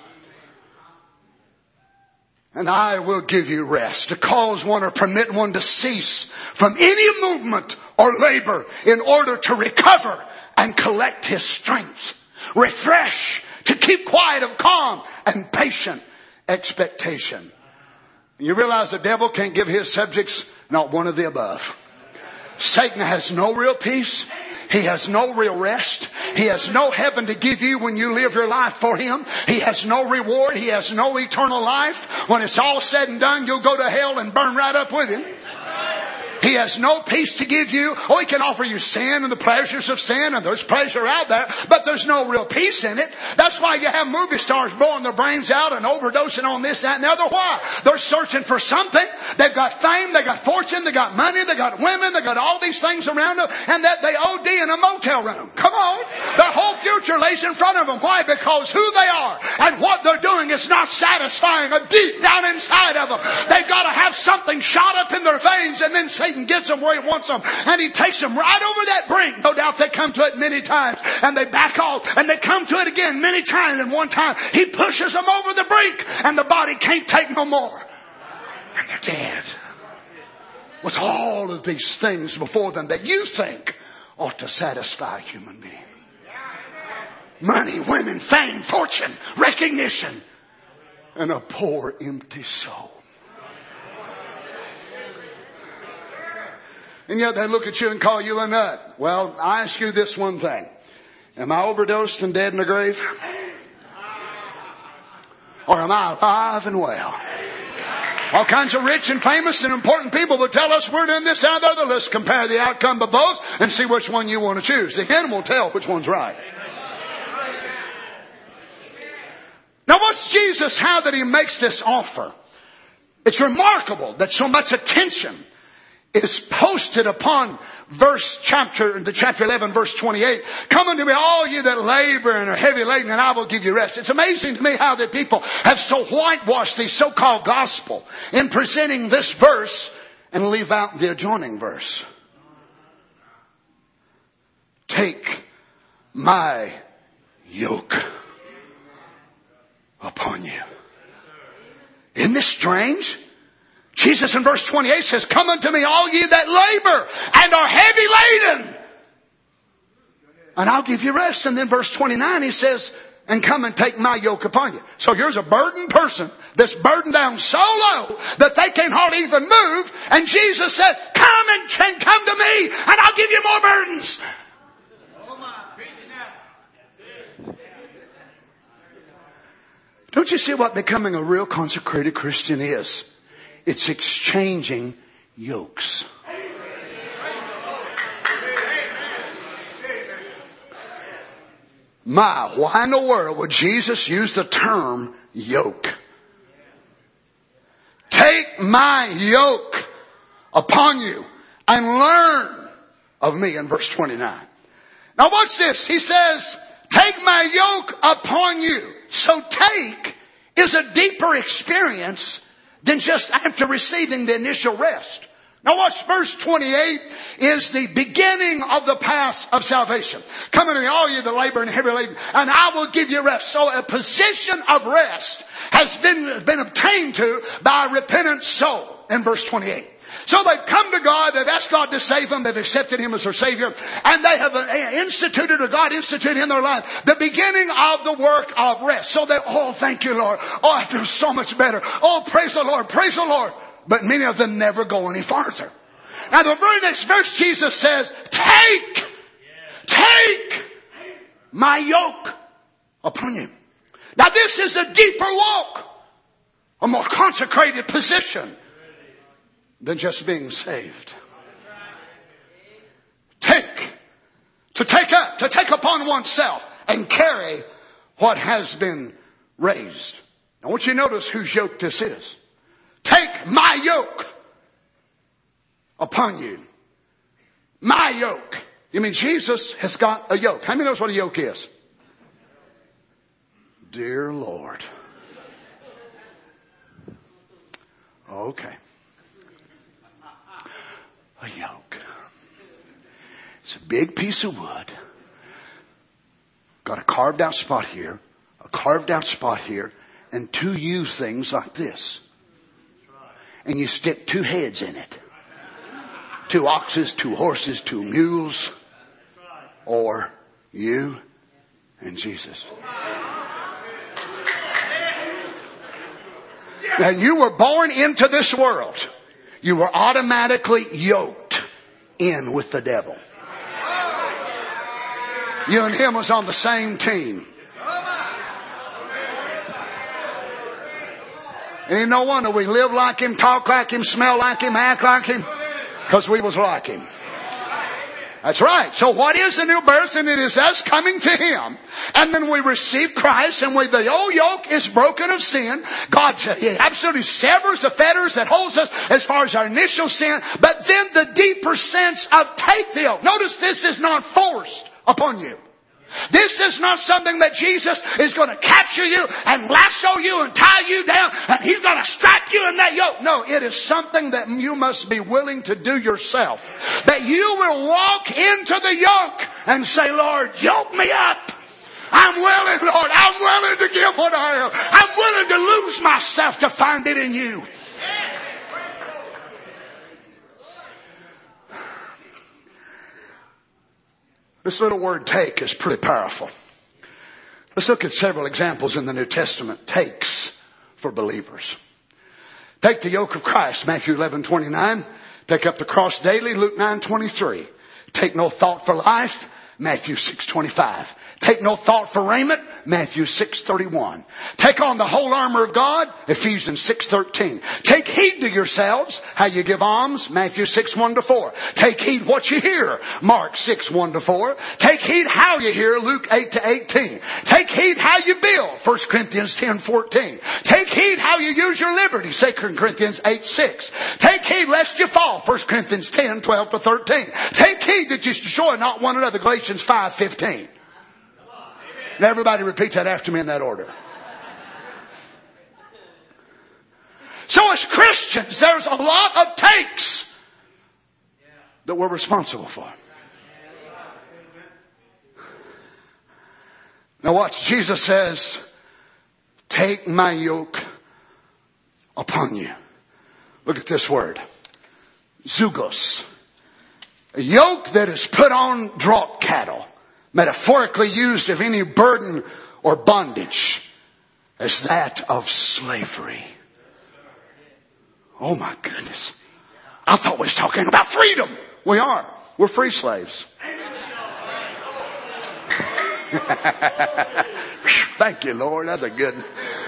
And I will give you rest, to cause one or permit one to cease from any movement or labor in order to recover and collect his strength. Refresh, to keep quiet of calm and patient expectation. You realize the devil can't give his subjects not one of the above. Satan has no real peace. He has no real rest. He has no heaven to give you when you live your life for him. He has no reward. He has no eternal life. When it's all said and done, you'll go to hell and burn right up with him. He has no peace to give you. Oh, he can offer you sin and the pleasures of sin, and there's pleasure out there, but there's no real peace in it. That's why you have movie stars blowing their brains out and overdosing on this, that, and the other. Why? They're searching for something. They've got fame, they got fortune, they got money, they got women, they got all these things around them, and that they OD in a motel room. Come on. Their whole future lays in front of them. Why? Because who they are and what they're doing is not satisfying deep down inside of them. They've got to have something shot up in their veins, and then Satan gets them where he wants them, and he takes them right over that brink. No doubt they come to it many times and they back off, and they come to it again many times, and one time he pushes them over the brink and the body can't take no more, and they're dead with all of these things before them that you think ought to satisfy a human being. Money, women, fame, fortune, recognition, and a poor empty soul. And yet they look at you and call you a nut. Well, I ask you this one thing. Am I overdosed and dead in the grave? Or am I alive and well? All kinds of rich and famous and important people will tell us we're doing this, that, and the other. Let's compare the outcome of both and see which one you want to choose. The end will tell which one's right. Now watch Jesus, how that he makes this offer. It's remarkable that so much attention is posted upon chapter 11, verse 28. Come unto me, all you that labor and are heavy laden, and I will give you rest. It's amazing to me how that people have so whitewashed the so-called gospel in presenting this verse and leave out the adjoining verse. Take my yoke upon you. Isn't this strange? Jesus in verse 28 says, come unto me, all ye that labor and are heavy laden, and I'll give you rest. And then verse 29 he says, and come and take my yoke upon you. So here's a burdened person that's burdened down so low that they can hardly even move. And Jesus said, come to me and I'll give you more burdens. Don't you see what becoming a real consecrated Christian is? It's exchanging yokes. Why in the world would Jesus use the term yoke? Take my yoke upon you and learn of me in verse 29. Now watch this. He says, take my yoke upon you. So take is a deeper experience than just after receiving the initial rest. Now watch, verse 28 is the beginning of the path of salvation. Come unto me, all you that labor and heavy laden, and I will give you rest. So a position of rest has been obtained to by a repentant soul in verse 28. So they've come to God, they've asked God to save them, they've accepted Him as their Savior, and they have instituted, or God instituted in their life, the beginning of the work of rest. So they, oh, thank you, Lord. Oh, I feel so much better. Oh, praise the Lord, praise the Lord. But many of them never go any farther. Now the very next verse, Jesus says, take my yoke upon you. Now this is a deeper walk, a more consecrated position than just being saved. To take upon oneself and carry what has been raised. Now I want you to notice whose yoke this is. Take my yoke upon you. My yoke. You mean Jesus has got a yoke. How many knows what a yoke is? Dear Lord. Okay. A yoke. It's a big piece of wood. Got a carved out spot here, a carved out spot here, and 2 U things like this. And you stick 2 heads in it. 2 oxes, 2 horses, 2 mules. Or you and Jesus. And you were born into this world. You were automatically yoked in with the devil. You and him was on the same team. And ain't no wonder we live like him, talk like him, smell like him, act like him. Because we was like him. That's right. So what is the new birth? And it is us coming to him. And then we receive Christ, and the old yoke is broken of sin. God absolutely severs the fetters that holds us as far as our initial sin. But then the deeper sense of take the yoke. Notice this is not forced upon you. This is not something that Jesus is going to capture you and lasso you and tie you down and he's going to strap you in that yoke. No, it is something that you must be willing to do yourself. That you will walk into the yoke and say, Lord, yoke me up. I'm willing, Lord. I'm willing to give what I am. I'm willing to lose myself to find it in you. This little word take is pretty powerful. Let's look at several examples in the New Testament. Takes for believers. Take the yoke of Christ, Matthew 11:29. Take up the cross daily, Luke 9:23. Take no thought for life, Matthew 6:25. Take no thought for raiment, Matthew 6:31. Take on the whole armor of God, Ephesians 6:13. Take heed to yourselves, how you give alms, Matthew 6:1-4. Take heed what you hear, Mark 6:1-4. Take heed how you hear, Luke 8-18. Take heed how you build, 1 Corinthians 10:14. Take heed how you use your liberty, 2 Corinthians 8:6. Take heed lest you fall, 1 Corinthians 10:12-13. Take heed that you destroy not one another, Galatians 5:15. Now everybody repeat that after me in that order. So as Christians, there's a lot of takes that we're responsible for. Now watch, Jesus says, take my yoke upon you. Look at this word. Zugos. A yoke that is put on draught cattle. Metaphorically used of any burden or bondage as that of slavery. Oh my goodness. I thought we was talking about freedom. We are. We're free slaves. Thank you, Lord. That's a good.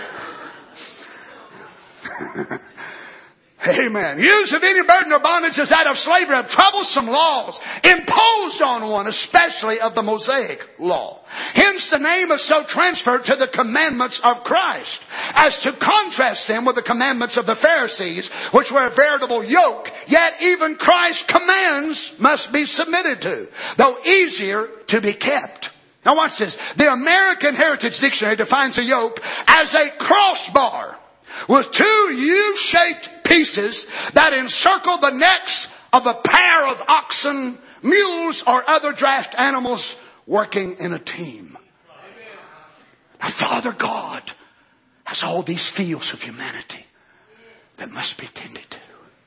Amen. Use of any burden or bondage as that of slavery, of troublesome laws imposed on one, especially of the Mosaic law. Hence the name is so transferred to the commandments of Christ, as to contrast them with the commandments of the Pharisees, which were a veritable yoke, yet even Christ's commands must be submitted to, though easier to be kept. Now watch this. The American Heritage Dictionary defines a yoke as a crossbar with 2 U-shaped pieces that encircle the necks of a pair of oxen, mules, or other draft animals working in a team. Now, Father God has all these fields of humanity that must be tended to.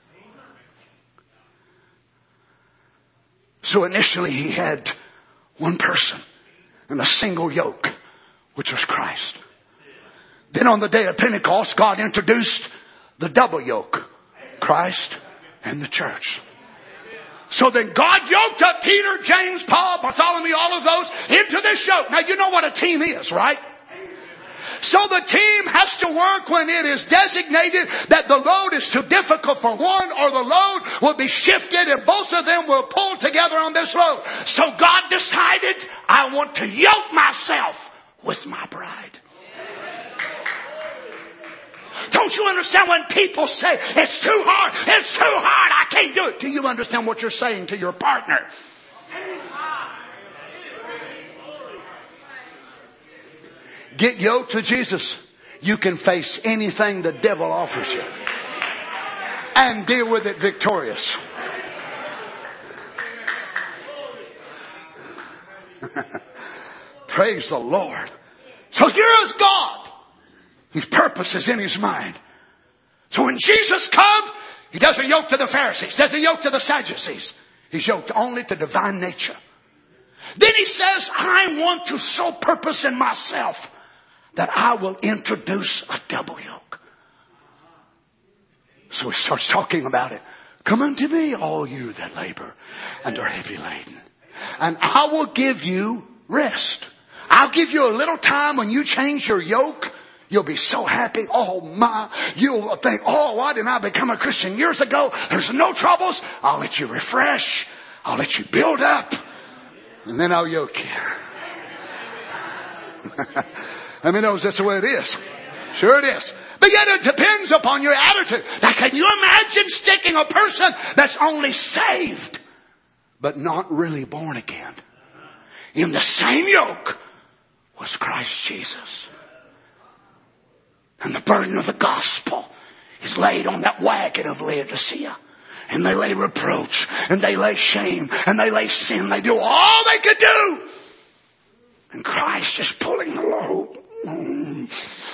So initially he had one person and a single yoke, which was Christ. Then on the day of Pentecost, God introduced the double yoke, Christ and the church. So then God yoked up Peter, James, Paul, Bartholomew, all of those into this yoke. Now you know what a team is, right? So the team has to work when it is designated that the load is too difficult for one, or the load will be shifted and both of them will pull together on this load. So God decided, I want to yoke myself with my bride. Don't you understand when people say, it's too hard, I can't do it? Do you understand what you're saying to your partner? Get yoked to Jesus. You can face anything the devil offers you and deal with it victorious. Praise the Lord. So here is God. His purpose is in His mind. So when Jesus comes, He doesn't yoke to the Pharisees, doesn't yoke to the Sadducees. He's yoked only to divine nature. Then He says, I want to so purpose in myself that I will introduce a double yoke. So He starts talking about it. Come unto me, all you that labor and are heavy laden, and I will give you rest. I'll give you a little time when you change your yoke. You'll be so happy. Oh my. You'll think, oh, why didn't I become a Christian years ago? There's no troubles. I'll let you refresh. I'll let you build up. And then I'll yoke you. How many knows that's the way it is? Sure it is. But yet it depends upon your attitude. Now can you imagine sticking a person that's only saved, but not really born again? In the same yoke was Christ Jesus. And the burden of the gospel is laid on that wagon of Laodicea. And they lay reproach, and they lay shame, and they lay sin. They do all they could do. And Christ is pulling the load. And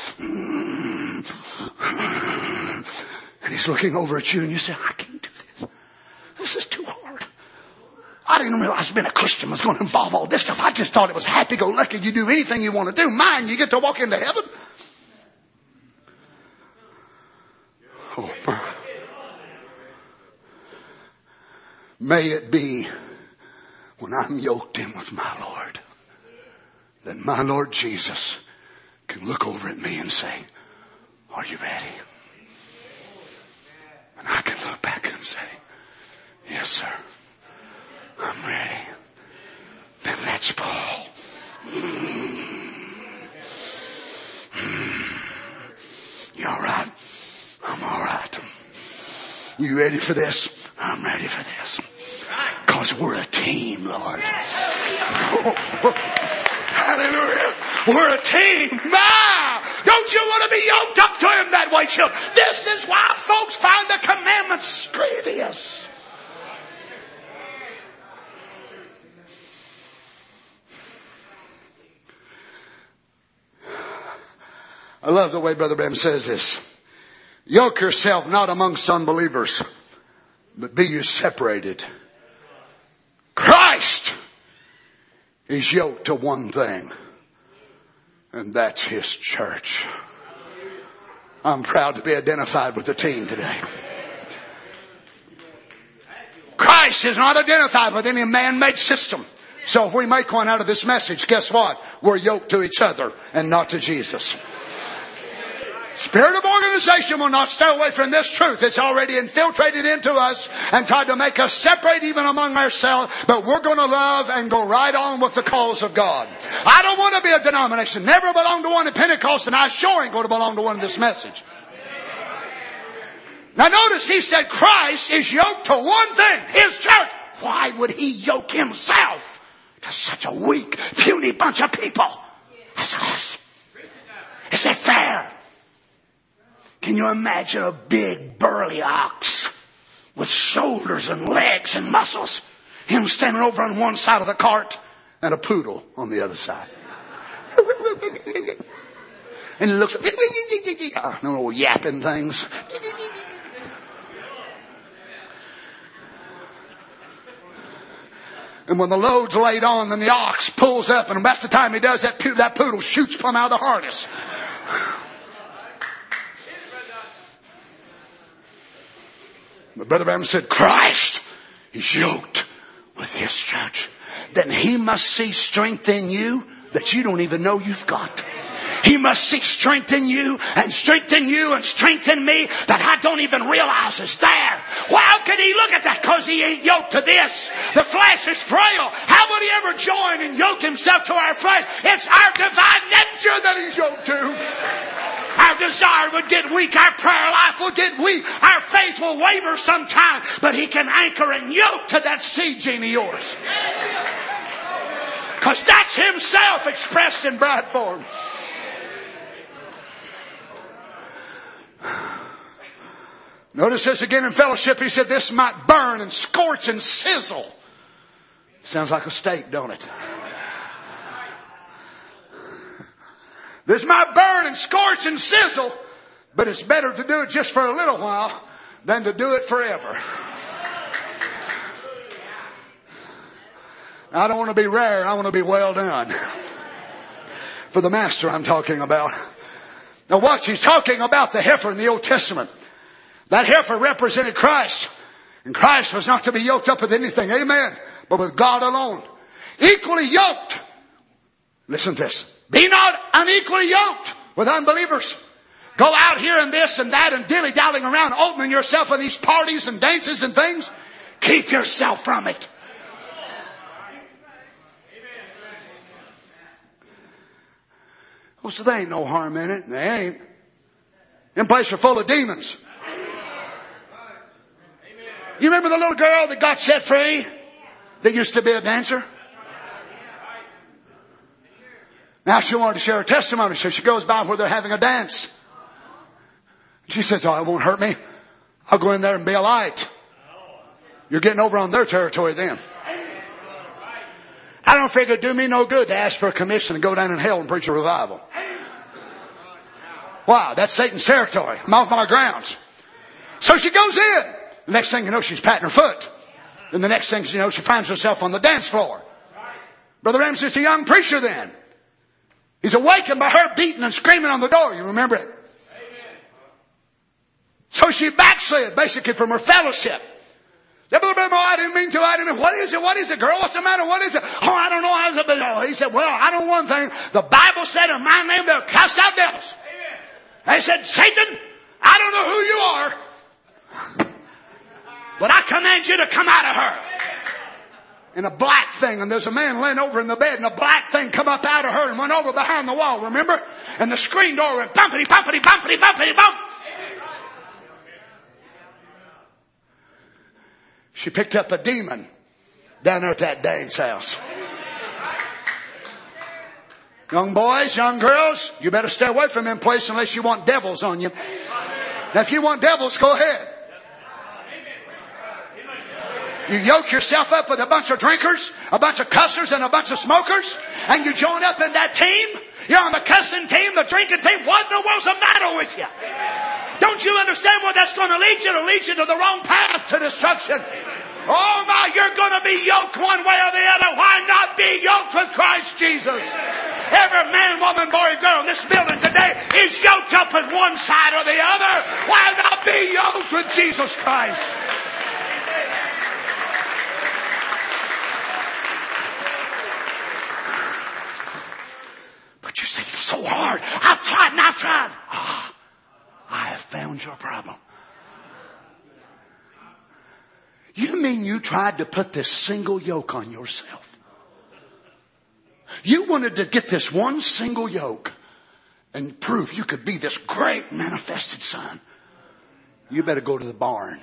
He's looking over at you and you say, I can't do this. This is too hard. I didn't realize being a Christian was going to involve all this stuff. I just thought it was happy-go-lucky. You do anything you want to do. Mine, you get to walk into heaven. Oh, my. May it be when I'm yoked in with my Lord that my Lord Jesus can look over at me and say, are you ready? And I can look back and say, yes, sir. I'm ready. Then let's Paul. You all right? I'm all right. You ready for this? I'm ready for this. Because we're a team, Lord. Hallelujah. We're a team. Don't you want to be yoked up to Him that way, children? This is why folks find the commandments grievous. I love the way Brother Branham says this. Yoke yourself not amongst unbelievers, but be you separated. Christ is yoked to one thing, and that's His church. I'm proud to be identified with the team today. Christ is not identified with any man-made system. So if we make one out of this message, guess what? We're yoked to each other and not to Jesus. Spirit of organization will not stay away from this truth. It's already infiltrated into us and tried to make us separate even among ourselves. But we're going to love and go right on with the cause of God. I don't want to be a denomination. Never belonged to one in Pentecost, and I sure ain't going to belong to one in this message. Now notice He said Christ is yoked to one thing, His church. Why would He yoke Himself to such a weak, puny bunch of people as us? Is that fair? Can you imagine a big burly ox with shoulders and legs and muscles? Him standing over on one side of the cart and a poodle on the other side. And he looks, no yapping things. And when the load's laid on, then the ox pulls up, and about the time he does, that poodle shoots plumb out of the harness. But Brother Branham said, Christ is yoked with His church. Then He must see strength in you that you don't even know you've got. He must see strength in you and strengthen you and strengthen me that I don't even realize is there. Well, how can He look at that? Because He ain't yoked to this. The flesh is frail. How would He ever join and yoke Himself to our flesh? It's our divine nature that He's yoked to. Our desire would get weak. Our prayer life will get weak. Our faith will waver sometime. But He can anchor and yoke to that seed gene of yours. Because that's Himself expressed in bride form. Notice this again in fellowship. He said this might burn and scorch and sizzle. Sounds like a steak, don't it? This might burn and scorch and sizzle, but it's better to do it just for a little while than to do it forever. I don't want to be rare. I want to be well done. For the master I'm talking about. Now watch, he's talking about the heifer in the Old Testament. That heifer represented Christ. And Christ was not to be yoked up with anything. Amen. But with God alone. Equally yoked. Listen to this. Be not unequally yoked with unbelievers. Go out here and this and that and dilly-dallying around, opening yourself in these parties and dances and things. Keep yourself from it. Oh, so there ain't no harm in it. They ain't. Them places are full of demons. You remember the little girl that got set free? That used to be a dancer? Now she wanted to share her testimony, so she goes by where they're having a dance. She says, oh, it won't hurt me. I'll go in there and be a light. You're getting over on their territory then. I don't figure it'd do me no good to ask for a commission and go down in hell and preach a revival. Wow, that's Satan's territory. I'm off my grounds. So she goes in. The next thing you know, she's patting her foot. Then the next thing you know, she finds herself on the dance floor. Brother Ramsey's a young preacher then. He's awakened by her beating and screaming on the door. You remember it? So she backslid basically from her fellowship. I didn't mean to. What is it, girl? What's the matter? What is it? Oh, I don't know. He said, well, I know one thing. The Bible said in my name they'll cast out devils. They said, Satan, I don't know who you are, but I command you to come out of her. And a black thing, and there's a man laying over in the bed, and a black thing come up out of her and went over behind the wall, remember? And the screen door went bumpity, bumpity, bumpity, bumpity, bump. She picked up a demon down there at that dance house. Young boys, young girls, you better stay away from them places unless you want devils on you. Now if you want devils, go ahead. You yoke yourself up with a bunch of drinkers, a bunch of cussers, and a bunch of smokers, and you join up in that team. You're on the cussing team, the drinking team. What in the world's the matter with you? Don't you understand what that's going to lead you? It'll lead you to the wrong path to destruction. Oh my, you're going to be yoked one way or the other. Why not be yoked with Christ Jesus? Every man, woman, boy, girl in this building today is yoked up with one side or the other. Why not be yoked with Jesus Christ? But you say it's so hard. I've tried and I've tried. I have found your problem. You mean you tried to put this single yoke on yourself? You wanted to get this one single yoke and prove you could be this great manifested son. You better go to the barn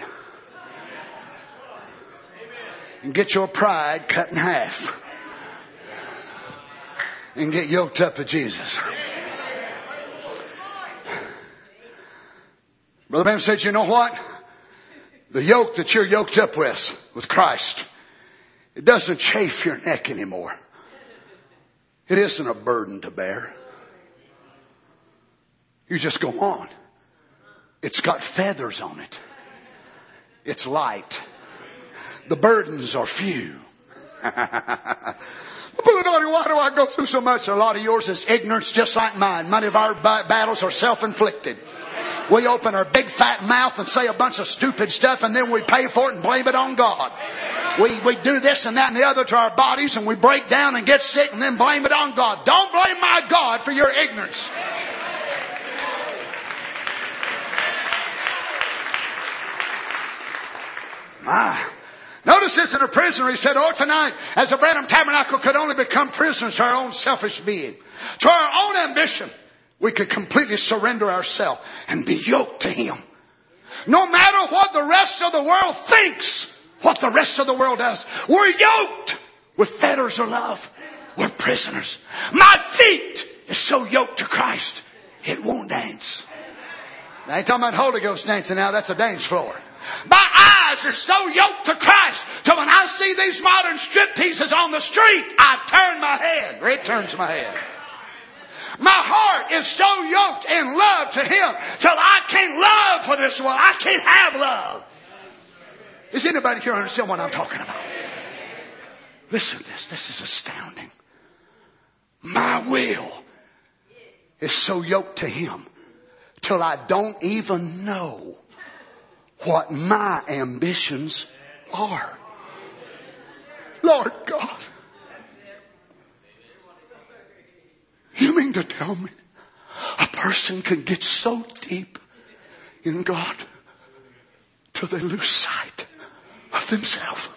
and get your pride cut in half and get yoked up with Jesus. Brother Branham said, you know what? The yoke that you're yoked up with Christ, it doesn't chafe your neck anymore. It isn't a burden to bear. You just go on. It's got feathers on it. It's light. The burdens are few. Why do I go through so much? A lot of yours is ignorance just like mine. Many of our battles are self-inflicted. We open our big fat mouth and say a bunch of stupid stuff and then we pay for it and blame it on God. We do this and that and the other to our bodies and we break down and get sick and then blame it on God. Don't blame my God for your ignorance. Notice this in a prisoner. He said, oh, tonight, as the Branham Tabernacle could only become prisoners to our own selfish being, to our own ambition, we could completely surrender ourselves and be yoked to Him. No matter what the rest of the world thinks, what the rest of the world does, we're yoked with fetters of love. We're prisoners. My feet is so yoked to Christ, it won't dance. I ain't talking about Holy Ghost dancing now. That's a dance floor. My eyes is so yoked to Christ till when I see these modern strip teases on the street, I turn my head. Or it turns my head. My heart is so yoked in love to Him till I can't love for this world. I can't have love. Does anybody here understand what I'm talking about? Listen to this. This is astounding. My will is so yoked to Him till I don't even know what my ambitions are. Lord God, you mean to tell me a person can get so deep in God till they lose sight of themselves?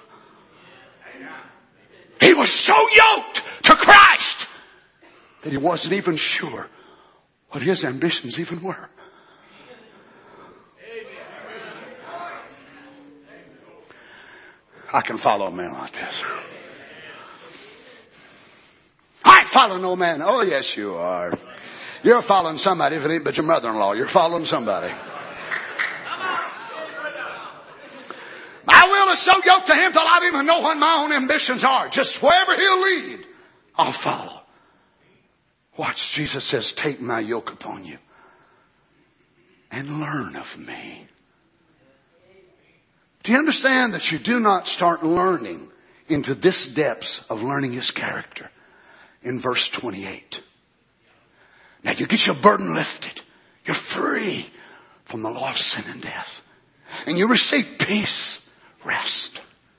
He was so yoked to Christ that he wasn't even sure what his ambitions even were. I can follow a man like this. I ain't following no man. Oh, yes, you are. You're following somebody, if it ain't but your mother-in-law. You're following somebody. My will is so yoked to Him till I don't even know what my own ambitions are. Just wherever He'll lead, I'll follow. Watch, Jesus says, take my yoke upon you and learn of me. Do you understand that you do not start learning into this depths of learning His character in verse 28? Now you get your burden lifted. You're free from the law of sin and death. And you receive peace, rest.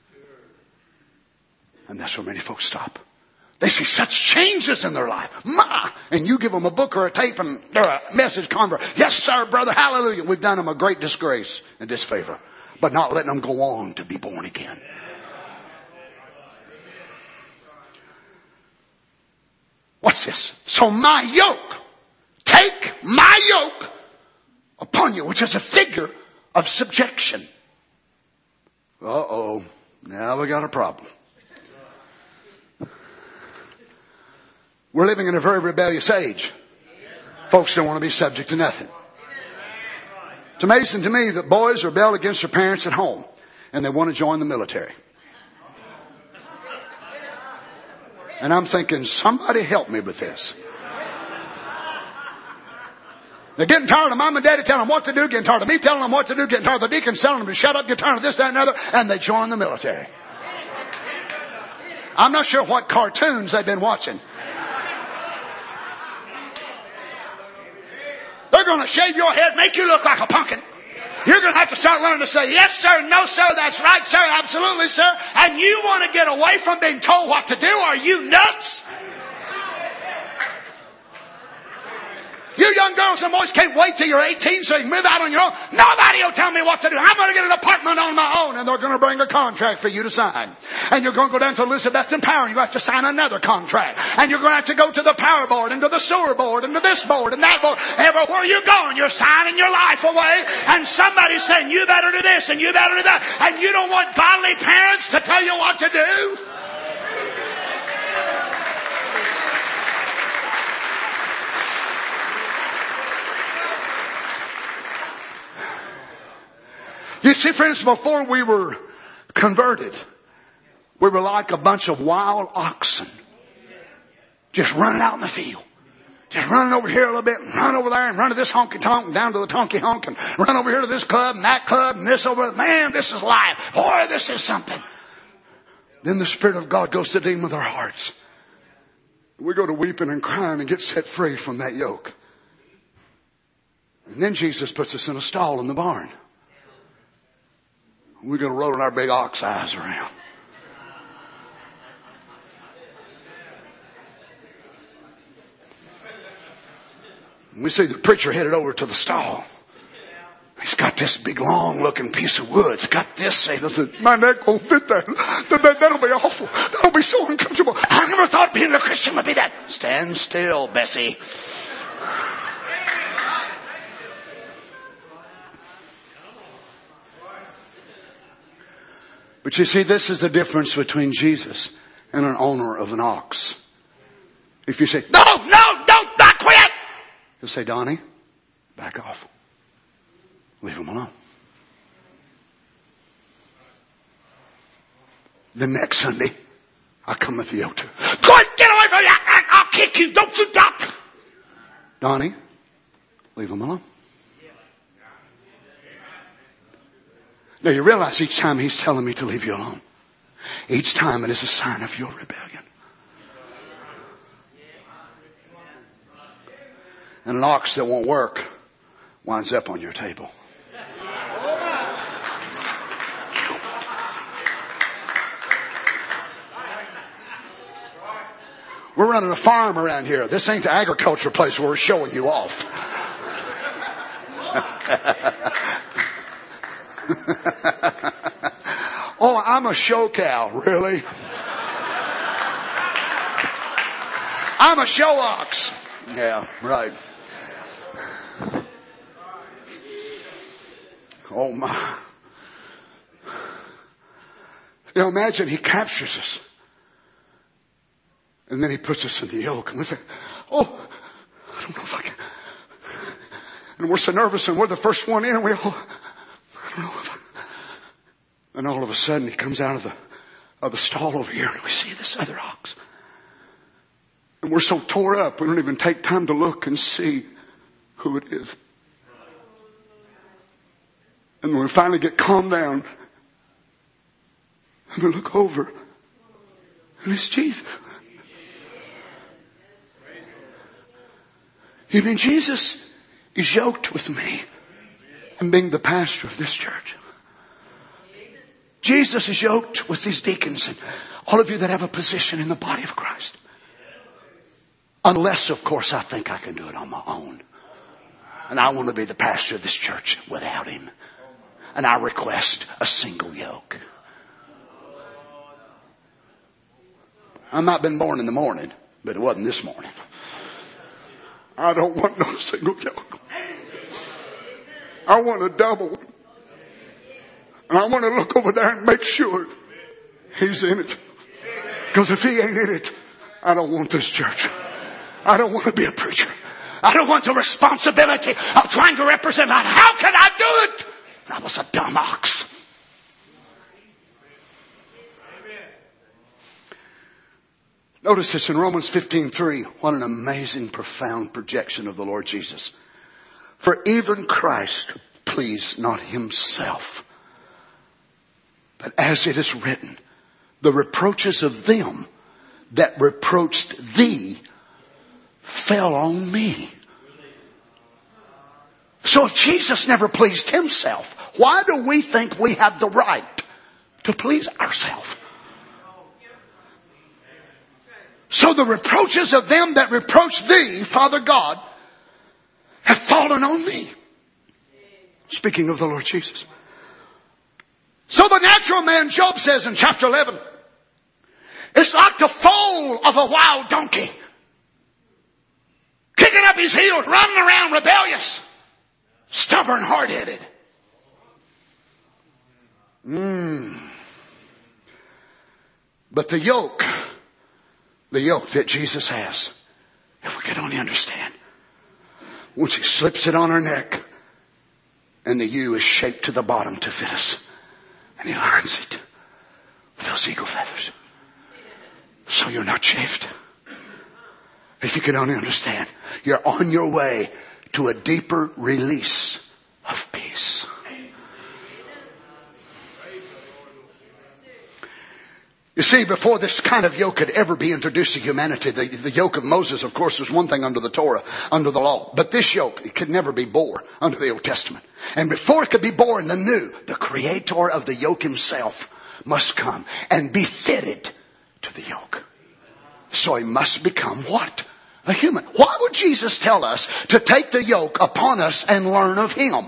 And that's where many folks stop. They see such changes in their life. And you give them a book or a tape and they're a message convert. Yes, sir, brother, hallelujah. We've done them a great disgrace and disfavor. But not letting them go on to be born again. What's this? So my yoke, take my yoke upon you, which is a figure of subjection. Uh-oh, now we got a problem. We're living in a very rebellious age. Folks don't want to be subject to nothing. It's amazing to me that boys rebel against their parents at home and they want to join the military. And I'm thinking, somebody help me with this. They're getting tired of mom and daddy telling them what to do, getting tired of me telling them what to do, getting tired of the deacons telling them to shut up, getting tired of this, that, and other, and they join the military. I'm not sure what cartoons they've been watching. They're going to shave your head, make you look like a pumpkin. You're going to have to start learning to say, yes, sir, no, sir, that's right, sir, absolutely, sir. And you want to get away from being told what to do? Are you nuts? You young girls and boys can't wait till you're 18 so you can move out on your own. Nobody will tell me what to do. I'm going to get an apartment on my own, and they're going to bring a contract for you to sign. And you're going to go down to Elizabethton Power and you have to sign another contract. And you're going to have to go to the power board and to the sewer board and to this board and that board. Everywhere you're going, you're signing your life away. And somebody's saying, you better do this and you better do that. And you don't want godly parents to tell you what to do? You see, friends, before we were converted, we were like a bunch of wild oxen. Just running out in the field. Just running over here a little bit and run over there and run to this honky-tonk and down to the tonky-honk and run over here to this club and that club and this over there. Man, this is life. Boy, this is something. Then the Spirit of God goes to deal with our hearts. We go to weeping and crying and get set free from that yoke. And then Jesus puts us in a stall in the barn. We're going to roll our big ox eyes around. And we see the preacher headed over to the stall. He's got this big long looking piece of wood. It's got this. My neck won't fit that. That'll be awful. That'll be so uncomfortable. I never thought being a Christian would be that. Stand still, Bessie. But you see, this is the difference between Jesus and an owner of an ox. If you say, no, don't, not quit. He'll say, Donnie, back off. Leave him alone. The next Sunday, I come with the yoke. Quit, get away from you. I'll kick you. Don't you duck. Donnie, leave them alone. Now you realize each time he's telling me to leave you alone, each time it is a sign of your rebellion. And an ox that won't work winds up on your table. We're running a farm around here. This ain't the agriculture place where we're showing you off. Oh, I'm a show cow, really? I'm a show ox. Yeah, right. Oh my. You know, imagine he captures us. And then he puts us in the yoke. And we think, oh, I don't know if I can. And we're so nervous and we're the first one in and we all, I don't know if I. And all of a sudden he comes out of the stall over here and we see this other ox. And we're so tore up we don't even take time to look and see who it is. And when we finally get calmed down and we look over and it's Jesus. You mean Jesus is yoked with me and being the pastor of this church? Jesus is yoked with these deacons and all of you that have a position in the body of Christ. Unless, of course, I think I can do it on my own. And I want to be the pastor of this church without him. And I request a single yoke. I might have been born in the morning, but it wasn't this morning. I don't want no single yoke. I want a double one. And I want to look over there and make sure he's in it. Because if he ain't in it, I don't want this church. I don't want to be a preacher. I don't want the responsibility of trying to represent God. How can I do it? I was a dumb ox. Notice this in Romans 15:3. What an amazing, profound projection of the Lord Jesus. For even Christ pleased not himself, but as it is written, the reproaches of them that reproached thee fell on me. So if Jesus never pleased himself, why do we think we have the right to please ourselves? So the reproaches of them that reproach thee, Father God, have fallen on me. Speaking of the Lord Jesus. So the natural man, Job says in chapter 11, it's like the foal of a wild donkey. Kicking up his heels, running around rebellious. Stubborn, hard-headed. But the yoke that Jesus has, if we could only understand, once he slips it on our neck, and the ewe is shaped to the bottom to fit us, and he learns it with those eagle feathers. So you're not chafed. If you could only understand, you're on your way to a deeper release of peace. You see, before this kind of yoke could ever be introduced to humanity, the yoke of Moses, of course, was one thing under the Torah, under the law. But this yoke, it could never be bore under the Old Testament. And before it could be bore in the New, the creator of the yoke himself must come and be fitted to the yoke. So he must become what? A human. Why would Jesus tell us to take the yoke upon us and learn of him?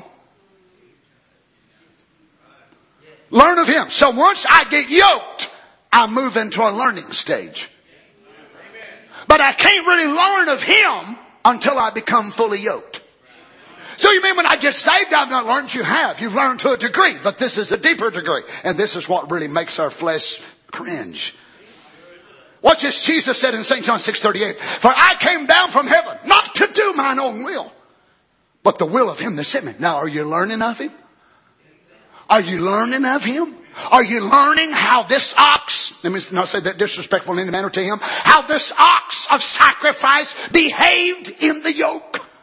Learn of him. So once I get yoked, I move into a learning stage. But I can't really learn of him until I become fully yoked. So you mean when I get saved, I've not learned? You have. You've learned to a degree, but this is a deeper degree. And this is what really makes our flesh cringe. Watch this. Jesus said in St. John 6:38, for I came down from heaven not to do mine own will, but the will of him that sent me. Now, are you learning of him? Are you learning of him? Are you learning how this ox, let me not say that disrespectful in any manner to him, how this ox of sacrifice behaved in the yoke?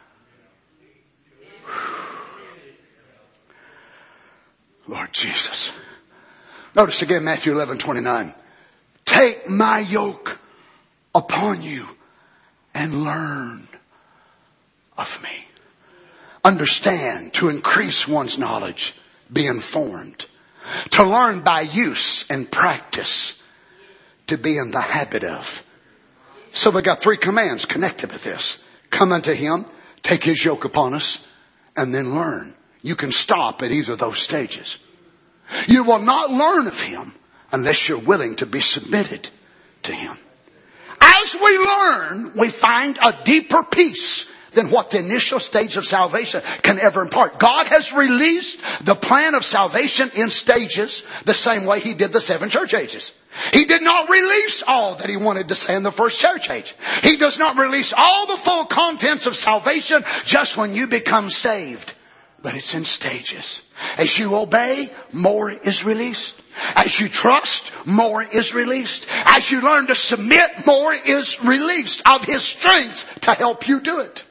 Lord Jesus. Notice again Matthew 11:29. Take my yoke upon you and learn of me. Understand, to increase one's knowledge, be informed. To learn by use and practice, to be in the habit of. So we got 3 commands connected with this. Come unto Him, take His yoke upon us, and then learn. You can stop at either of those stages. You will not learn of Him unless you're willing to be submitted to Him. As we learn, we find a deeper peace than what the initial stage of salvation can ever impart. God has released the plan of salvation in stages the same way He did the 7 church ages. He did not release all that He wanted to say in the first church age. He does not release all the full contents of salvation just when you become saved. But it's in stages. As you obey, more is released. As you trust, more is released. As you learn to submit, more is released of His strength to help you do it.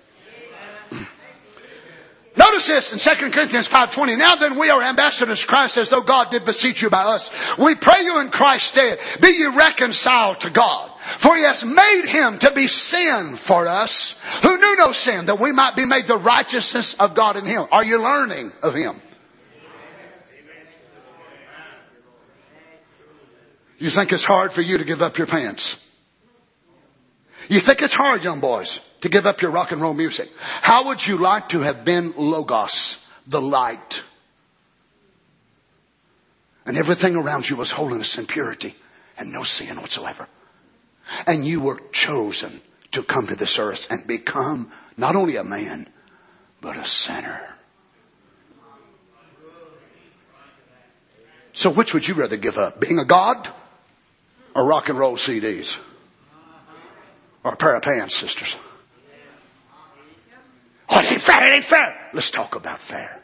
Notice this in 2 Corinthians 5:20. Now then we are ambassadors of Christ, as though God did beseech you by us. We pray you in Christ's stead, be ye reconciled to God. For He has made Him to be sin for us, who knew no sin, that we might be made the righteousness of God in Him. Are you learning of Him? You think it's hard for you to give up your pants? You think it's hard, young boys, to give up your rock and roll music? How would you like to have been Logos, the light? And everything around you was holiness and purity and no sin whatsoever. And you were chosen to come to this earth and become not only a man, but a sinner. So which would you rather give up? Being a god or rock and roll CDs? Or a pair of pants, sisters? Oh, it ain't fair, it ain't fair. Let's talk about fair.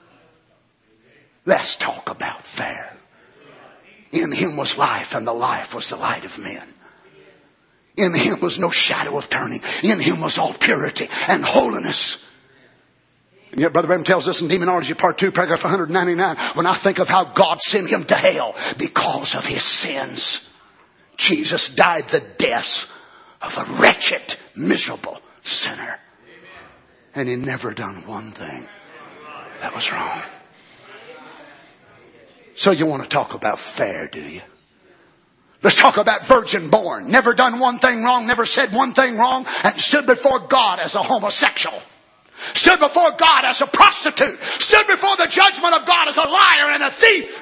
Let's talk about fair. In Him was life, and the life was the light of men. In Him was no shadow of turning. In Him was all purity and holiness. And yet Brother Branham tells us in Demonology Part 2, paragraph 199, when I think of how God sent Him to hell because of His sins. Jesus died the death of a wretched, miserable sinner. And He never done one thing that was wrong. So you want to talk about fair, do you? Let's talk about virgin born. Never done one thing wrong, never said one thing wrong, and stood before God as a homosexual. Stood before God as a prostitute. Stood before the judgment of God as a liar and a thief.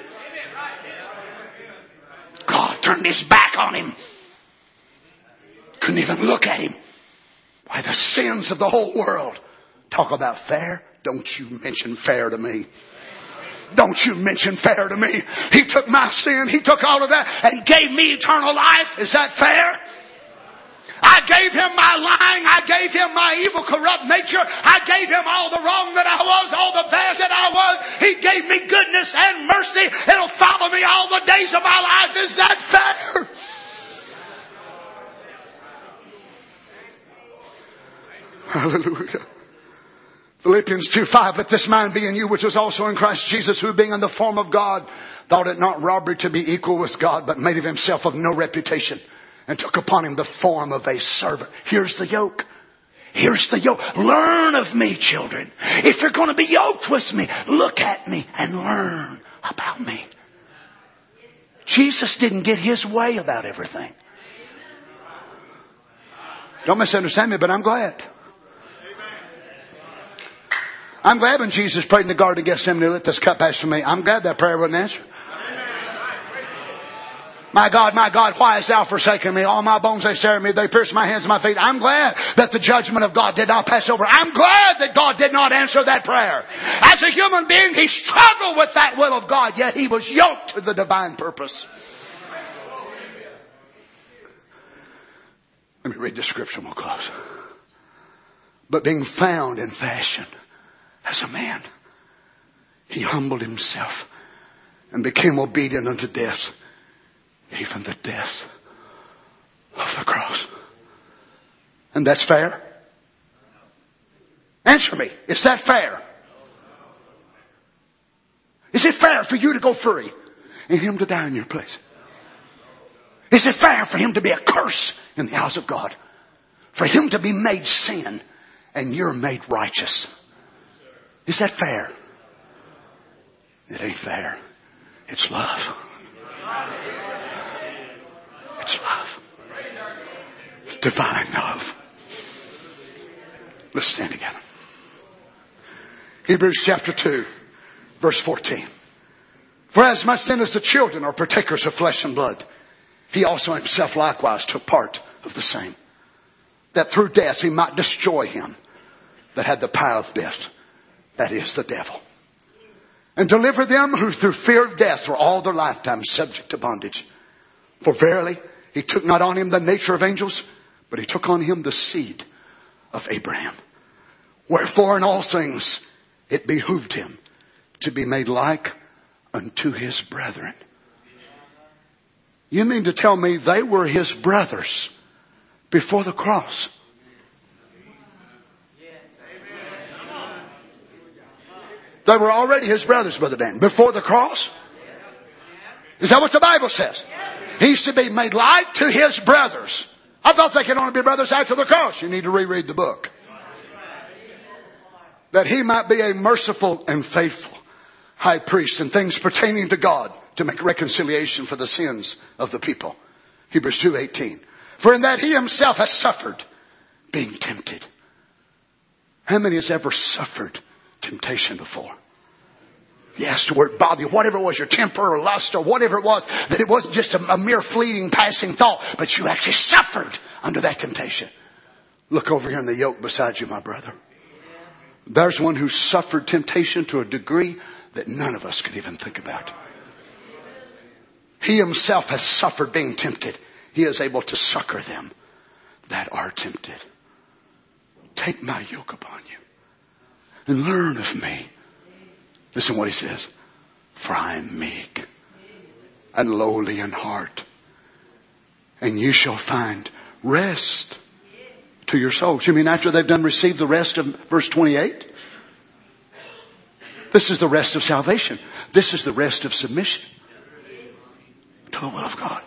God turned His back on him. Couldn't even look at him. Why, the sins of the whole world. Talk about fair. Don't you mention fair to me. Don't you mention fair to me. He took my sin. He took all of that and gave me eternal life. Is that fair? I gave Him my lying. I gave Him my evil, corrupt nature. I gave Him all the wrong that I was, all the bad that I was. He gave me goodness and mercy. It'll follow me all the days of my life. Is that fair? Hallelujah. Philippians 2:5, let this mind be in you which was also in Christ Jesus, who being in the form of God, thought it not robbery to be equal with God, but made of Himself of no reputation, and took upon Him the form of a servant. Here's the yoke. Here's the yoke. Learn of me, children. If you're going to be yoked with me, look at me and learn about me. Jesus didn't get His way about everything. Don't misunderstand me, but I'm glad. I'm glad when Jesus prayed in the Garden of Gethsemane, let this cup pass from me. I'm glad that prayer wasn't answered. My God, why hast thou forsaken me? All my bones they stare at me. They pierce my hands and my feet. I'm glad that the judgment of God did not pass over. I'm glad that God did not answer that prayer. As a human being, He struggled with that will of God, yet He was yoked to the divine purpose. Let me read the scripture and we'll close. But being found in fashion as a man, He humbled Himself and became obedient unto death, even the death of the cross. And that's fair? Answer me. Is that fair? Is it fair for you to go free and him to die in your place? Is it fair for him to be a curse in the eyes of God? For him to be made sin and you're made righteous? Is that fair? It ain't fair. It's love. It's love. It's divine love. Let's stand together. Hebrews chapter 2, verse 14. For as much then as the children are partakers of flesh and blood, he also himself likewise took part of the same, that through death he might destroy him that had the power of death, that is, the devil, and deliver them who through fear of death were all their lifetime subject to bondage. For verily he took not on him the nature of angels, but he took on him the seed of Abraham. Wherefore in all things it behooved him to be made like unto his brethren. You mean to tell me they were his brothers before the cross? They were already his brothers, Brother Dan, before the cross? Is that what the Bible says? He's to be made like to his brothers. I thought they could only be brothers after the cross. You need to reread the book. That he might be a merciful and faithful high priest in things pertaining to God, to make reconciliation for the sins of the people. Hebrews 2:18. For in that he himself has suffered, being tempted. How many has ever suffered temptation before? Yes, to where it bothered you, whatever it was, your temper or lust or whatever it was, that it wasn't just a mere fleeting, passing thought, but you actually suffered under that temptation. Look over here in the yoke beside you, my brother. There's one who suffered temptation to a degree that none of us could even think about. He himself has suffered being tempted. He is able to succor them that are tempted. Take my yoke upon you and learn of me. Listen what he says. For I am meek and lowly in heart, and you shall find rest to your souls. You mean after they've done received the rest of verse 28? This is the rest of salvation. This is the rest of submission to the will of God.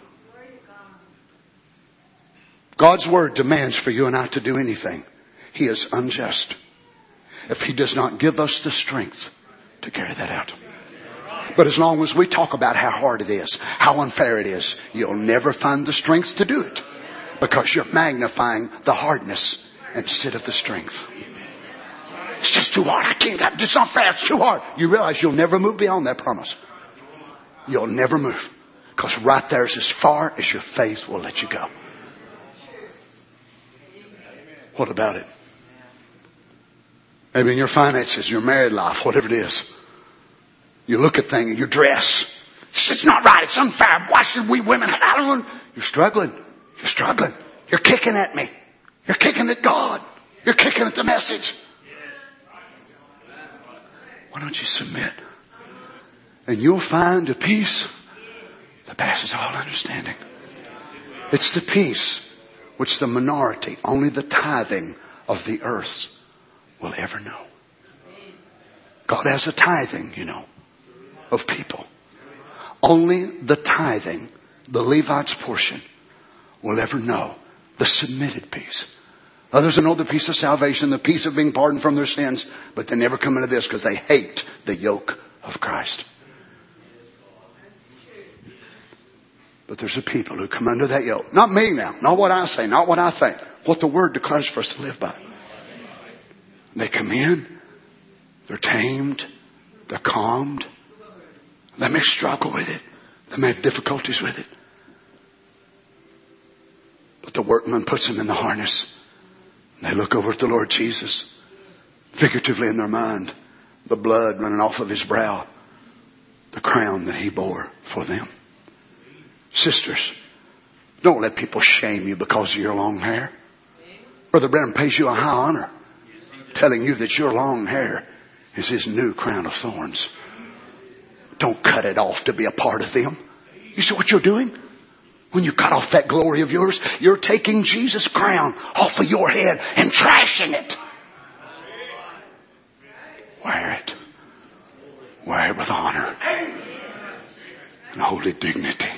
God's word demands for you and I to do anything. He is unjust if he does not give us the strength to carry that out. But as long as we talk about how hard it is, how unfair it is, you'll never find the strength to do it, because you're magnifying the hardness instead of the strength. It's just too hard. I can't. It's not fair. It's too hard. You realize you'll never move beyond that promise. You'll never move, because right there is as far as your faith will let you go. What about it? Maybe in your finances, your married life, whatever it is. You look at things, your dress. It's not right. It's unfair. Why should we women? I don't know. You're struggling. You're struggling. You're kicking at me. You're kicking at God. You're kicking at the message. Why don't you submit? And you'll find a peace that passes all understanding. It's the peace which the minority, only the tithing of the earth will ever know. God has a tithing, of people. Only the tithing, the Levite's portion, will ever know the submitted peace. Others will know the peace of salvation, the peace of being pardoned from their sins, but they never come into this because they hate the yoke of Christ. But there's a people who come under that yoke. Not me now. Not what I say. Not what I think. What the Word declares for us to live by. They come in. They're tamed. They're calmed. They may struggle with it. They may have difficulties with it. But the workman puts them in the harness. And they look over at the Lord Jesus. Figuratively in their mind. The blood running off of his brow. The crown that he bore for them. Sisters, don't let people shame you because of your long hair. Brother Branham pays you a high honor, telling you that your long hair is his new crown of thorns. Don't cut it off to be a part of them. You see what you're doing? When you cut off that glory of yours, you're taking Jesus' crown off of your head and trashing it. Wear it. Wear it with honor and holy dignity.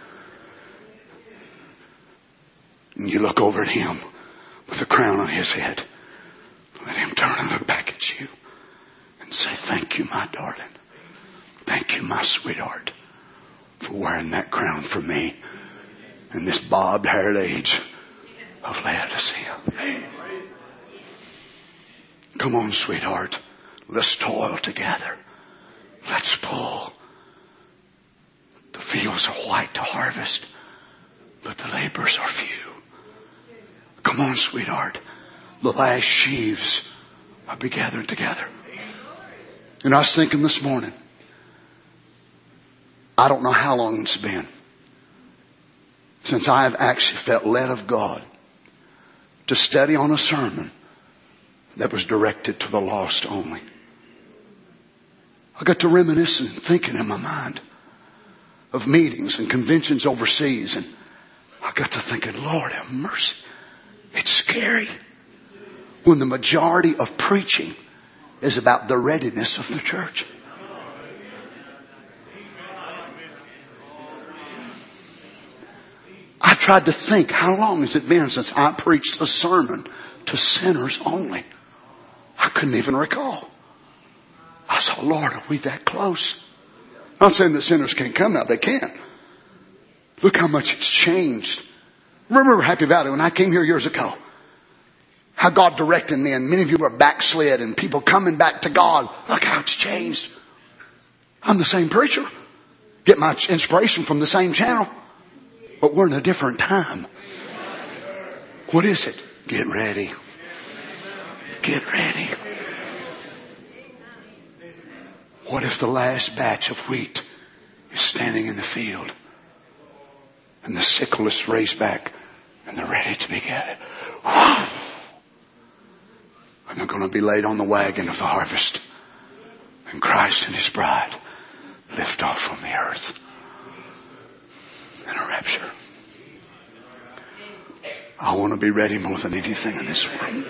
And you look over at him with a crown on his head. Let him turn and look back at you and say, thank you, my darling. Thank you, my sweetheart, for wearing that crown for me in this bobbed-haired age of Laodicea. Come on, sweetheart. Let's toil together. Let's pull. The fields are white to harvest, but the laborers are few. Come on, sweetheart. The last sheaves will be gathered together. And I was thinking this morning, I don't know how long it's been since I have actually felt led of God to study on a sermon that was directed to the lost only. I got to reminiscing and thinking in my mind of meetings and conventions overseas, and I got to thinking, Lord have mercy. It's scary when the majority of preaching is about the readiness of the church. I tried to think, how long has it been since I preached a sermon to sinners only? I couldn't even recall. I said, Lord, are we that close? I'm not saying that sinners can't come now. They can. Look how much it's changed. Remember Happy Valley when I came here years ago? How God directed me, and many people are backslid and people coming back to God. Look how it's changed. I'm the same preacher. Get my inspiration from the same channel. But we're in a different time. What is it? Get ready. Get ready. What if the last batch of wheat is standing in the field and the sickle is raised back and they're ready to be gathered? And they're going to be laid on the wagon of the harvest. And Christ and His bride lift off from the earth in a rapture. I want to be ready more than anything in this world.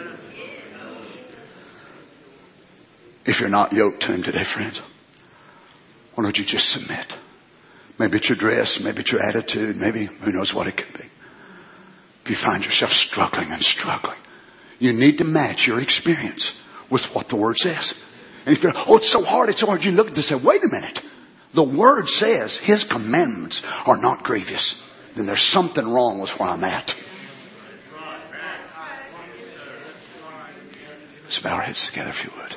If you're not yoked to Him today, friends, why don't you just submit? Maybe it's your dress, maybe it's your attitude, maybe who knows what it can be. If you find yourself struggling and struggling, you need to match your experience with what the Word says. And if you're, it's so hard, you look at this and say, wait a minute. The Word says His commandments are not grievous. Then there's something wrong with where I'm at. Let's bow our heads together if you would.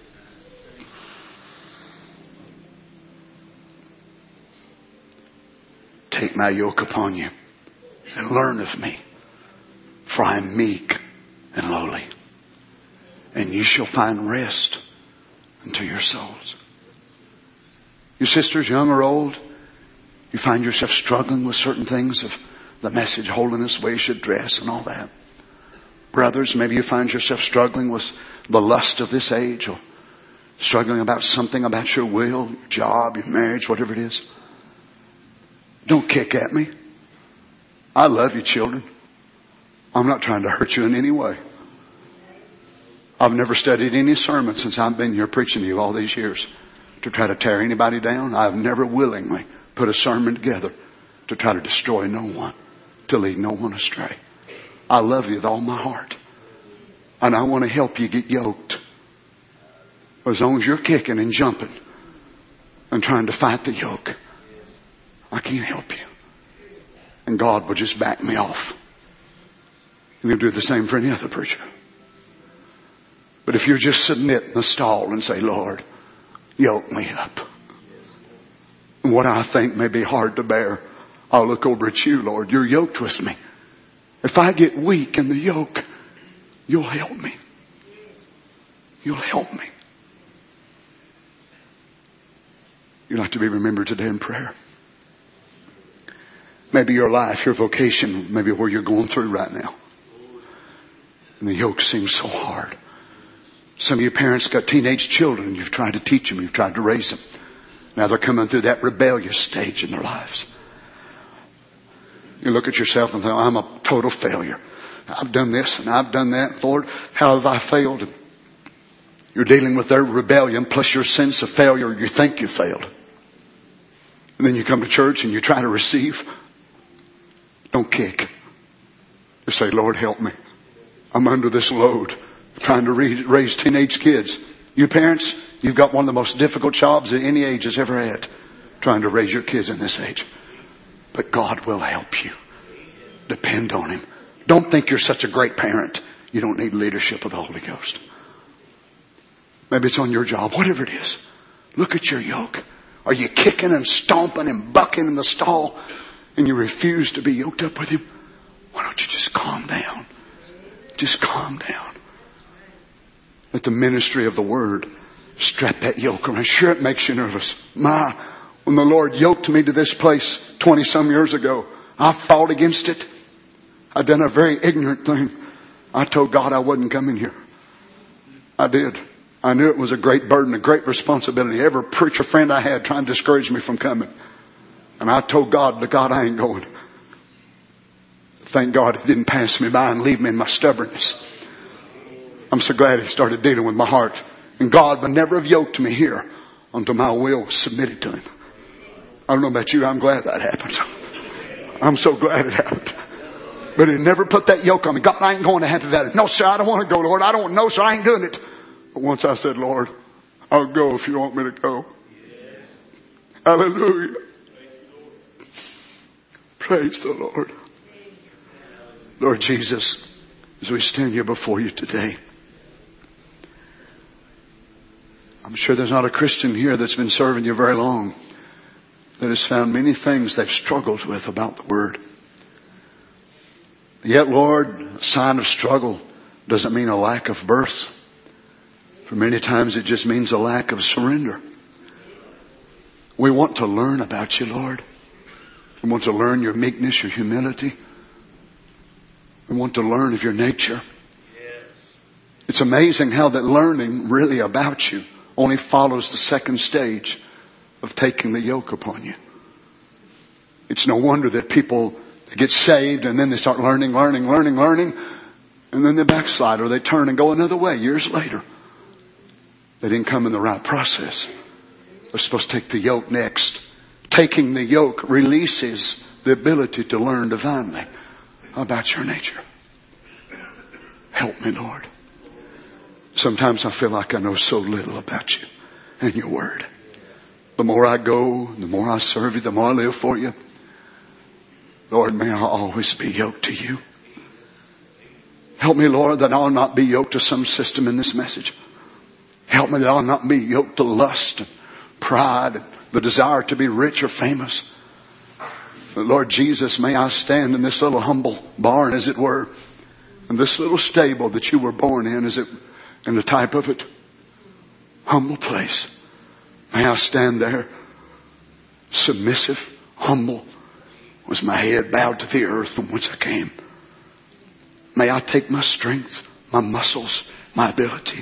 Take my yoke upon you and learn of me, for I am meek and lowly, and you shall find rest unto your souls. You sisters, young or old, you find yourself struggling with certain things of the message, holiness, way you should dress and all that. Brothers, maybe you find yourself struggling with the lust of this age, or struggling about something about your will, your job, your marriage, whatever it is. Don't kick at me. I love you, children. I'm not trying to hurt you in any way. I've never studied any sermon since I've been here preaching to you all these years to try to tear anybody down. I've never willingly put a sermon together to try to destroy no one, to lead no one astray. I love you with all my heart. And I want to help you get yoked. As long as you're kicking and jumping and trying to fight the yoke, I can't help you. And God will just back me off. And He'll do the same for any other preacher. But if you just submit in the stall and say, Lord, yoke me up. And what I think may be hard to bear, I'll look over at you, Lord. You're yoked with me. If I get weak in the yoke, you'll help me. You'll help me. You'd like to be remembered today in prayer. Maybe your life, your vocation, maybe where you're going through right now. And the yoke seems so hard. Some of your parents got teenage children. You've tried to teach them. You've tried to raise them. Now they're coming through that rebellious stage in their lives. You look at yourself and think, I'm a total failure. I've done this and I've done that. Lord, how have I failed? You're dealing with their rebellion plus your sense of failure. You think you failed. And then you come to church and you try to receive. Don't kick. Just say, Lord, help me. I'm under this load of trying to raise teenage kids. You parents, you've got one of the most difficult jobs that any age has ever had, trying to raise your kids in this age. But God will help you. Depend on Him. Don't think you're such a great parent. You don't need leadership of the Holy Ghost. Maybe it's on your job, whatever it is. Look at your yoke. Are you kicking and stomping and bucking in the stall and you refuse to be yoked up with Him? Why don't you just calm down? Just calm down. Let the ministry of the Word strap that yoke around. Sure, it makes you nervous. When the Lord yoked me to this place 20 some years ago, I fought against it. I'd done a very ignorant thing. I told God I wasn't coming here. I did. I knew it was a great burden, a great responsibility. Every preacher friend I had trying to discourage me from coming. And I told God, I ain't going. Thank God He didn't pass me by and leave me in my stubbornness. I'm so glad He started dealing with my heart. And God would never have yoked me here until my will was submitted to Him. I don't know about you, I'm glad that happened. I'm so glad it happened. But He never put that yoke on me. God, I ain't going to have that. No, sir, I don't want to go, Lord. I don't know, sir, I ain't doing it. But once I said, Lord, I'll go if you want me to go. Hallelujah. Praise the Lord. Lord Jesus, as we stand here before you today, I'm sure there's not a Christian here that's been serving you very long that has found many things they've struggled with about the Word. Yet, Lord, a sign of struggle doesn't mean a lack of birth. For many times it just means a lack of surrender. We want to learn about you, Lord. We want to learn your meekness, your humility. We want to learn of your nature. It's amazing how that learning really about you only follows the second stage of taking the yoke upon you. It's no wonder that people get saved and then they start learning, and then they backslide or they turn and go another way years later. They didn't come in the right process. They're supposed to take the yoke next. Taking the yoke releases the ability to learn divinely about your nature. Help me, Lord. Sometimes I feel like I know so little about you and your Word. The more I go, the more I serve you, the more I live for you. Lord, may I always be yoked to you. Help me, Lord, that I'll not be yoked to some system in this message. Help me that I'll not be yoked to lust and pride and the desire to be rich or famous. But Lord Jesus, may I stand in this little humble barn, as it were, in this little stable that you were born in, as it, in the type of it, humble place. May I stand there, submissive, humble, with my head bowed to the earth from whence I came. May I take my strength, my muscles, my ability.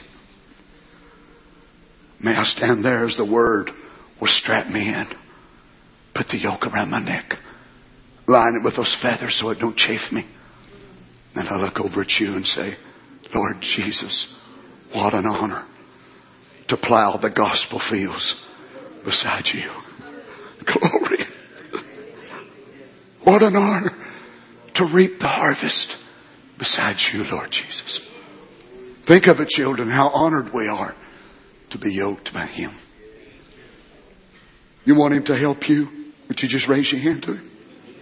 May I stand there as the Word will strap me in. Put the yoke around my neck. Line it with those feathers so it don't chafe me. And I look over at you and say, Lord Jesus, what an honor to plow the gospel fields beside you. Glory. What an honor to reap the harvest beside you, Lord Jesus. Think of it, children, how honored we are to be yoked by Him. You want Him to help you? Would you just raise your hand to Him?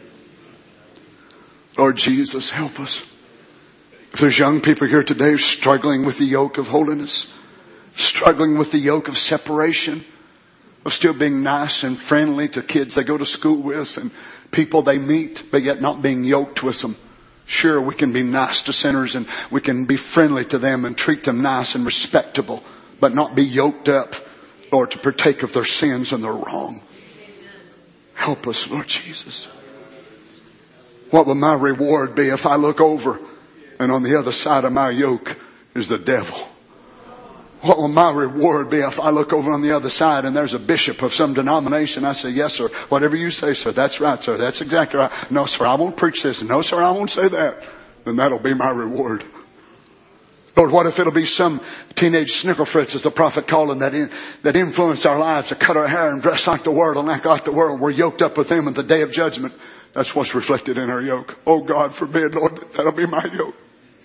Lord Jesus, help us. If there's young people here today struggling with the yoke of holiness, struggling with the yoke of separation, of still being nice and friendly to kids they go to school with and people they meet, but yet not being yoked with them. Sure, we can be nice to sinners and we can be friendly to them and treat them nice and respectable, but not be yoked up, Lord, to partake of their sins and their wrong. Help us, Lord Jesus. What will my reward be if I look over and on the other side of my yoke is the devil? What will my reward be if I look over on the other side and there's a bishop of some denomination? I say, yes, sir. Whatever you say, sir. That's right, sir. That's exactly right. No, sir, I won't preach this. No, sir, I won't say that. Then that'll be my reward. Lord, what if it'll be some teenage snicklefritz, as the prophet called them, that influence our lives, to cut our hair and dress like the world and act like the world. We're yoked up with them at the day of judgment. That's what's reflected in our yoke. Oh, God forbid, Lord, that'll be my yoke.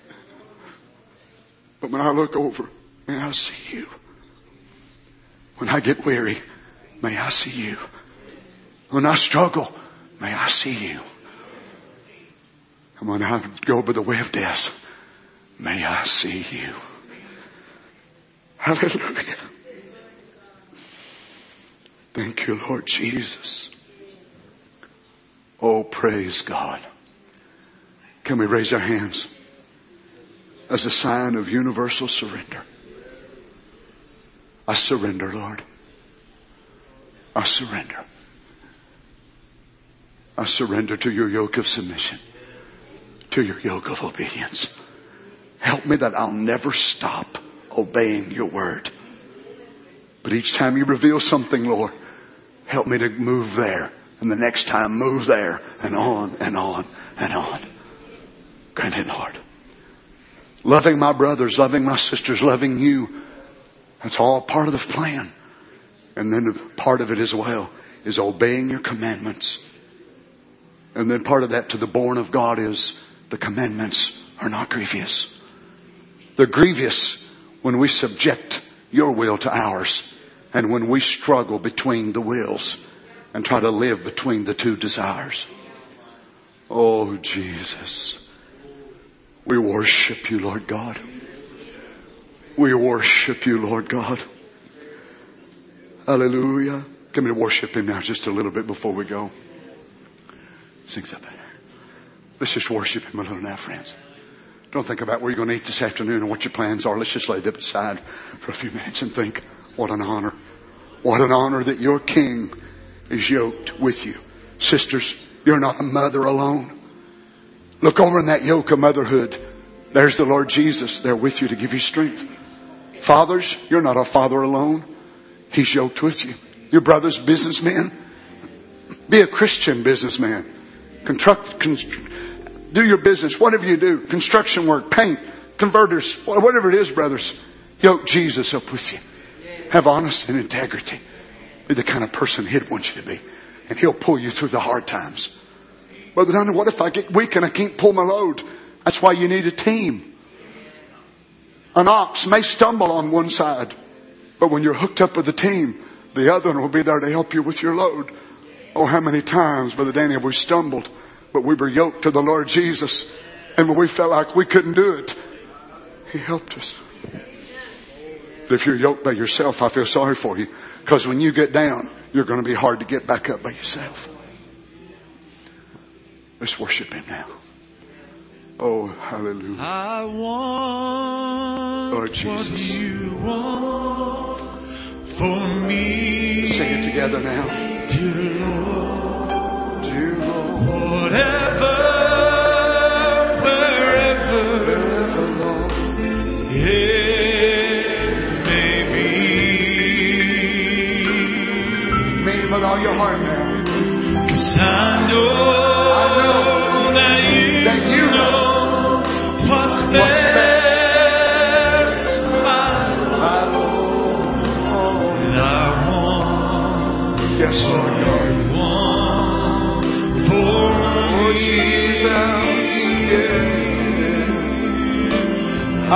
But when I look over, may I see you. When I get weary, may I see you. When I struggle, may I see you. And when I go by the way of death, may I see you. Hallelujah. Thank you, Lord Jesus. Oh, praise God. Can we raise our hands as a sign of universal surrender? I surrender, Lord. I surrender. I surrender to your yoke of submission, to your yoke of obedience. Help me that I'll never stop obeying your word. But each time you reveal something, Lord, help me to move there. And the next time, move there, and on and on and on. Grant it, Lord. Loving my brothers, loving my sisters, loving you. That's all part of the plan. And then part of it as well is obeying your commandments. And then part of that to the born of God is the commandments are not grievous. They're grievous when we subject your will to ours. And when we struggle between the wills and try to live between the two desires. Oh, Jesus. We worship you, Lord God. We worship you, Lord God. Hallelujah. Can we worship him now just a little bit before we go? Sing something. Let's just worship him a little now, friends. Don't think about where you're going to eat this afternoon and what your plans are. Let's just lay that aside for a few minutes and think, what an honor. What an honor that your King is yoked with you. Sisters, you're not a mother alone. Look over in that yoke of motherhood. There's the Lord Jesus there with you to give you strength. Fathers, you're not a father alone. He's yoked with you. Your brothers, businessmen, be a Christian businessman. Do your business, whatever you do. Construction work, paint, converters, whatever it is, brothers. Yoke Jesus up with you. Have honesty and integrity. Be the kind of person He'd want you to be. And He'll pull you through the hard times. Brother Donnie, what if I get weak and I can't pull my load? That's why you need a team. An ox may stumble on one side, but when you're hooked up with a team, the other one will be there to help you with your load. Oh, how many times, Brother Danny, have we stumbled, but we were yoked to the Lord Jesus, and when we felt like we couldn't do it, He helped us. But if you're yoked by yourself, I feel sorry for you, because when you get down, you're going to be hard to get back up by yourself. Let's worship Him now. Oh, hallelujah. I want Lord Jesus. what you want for me. Let's sing it together now. Dear Lord, Dear Lord, whatever, wherever, Lord, it may be. mean with all your heart now. 'Cause I know that you know what's best, my Lord. And I want, Yes, Lord God. want for Oh, Jesus. I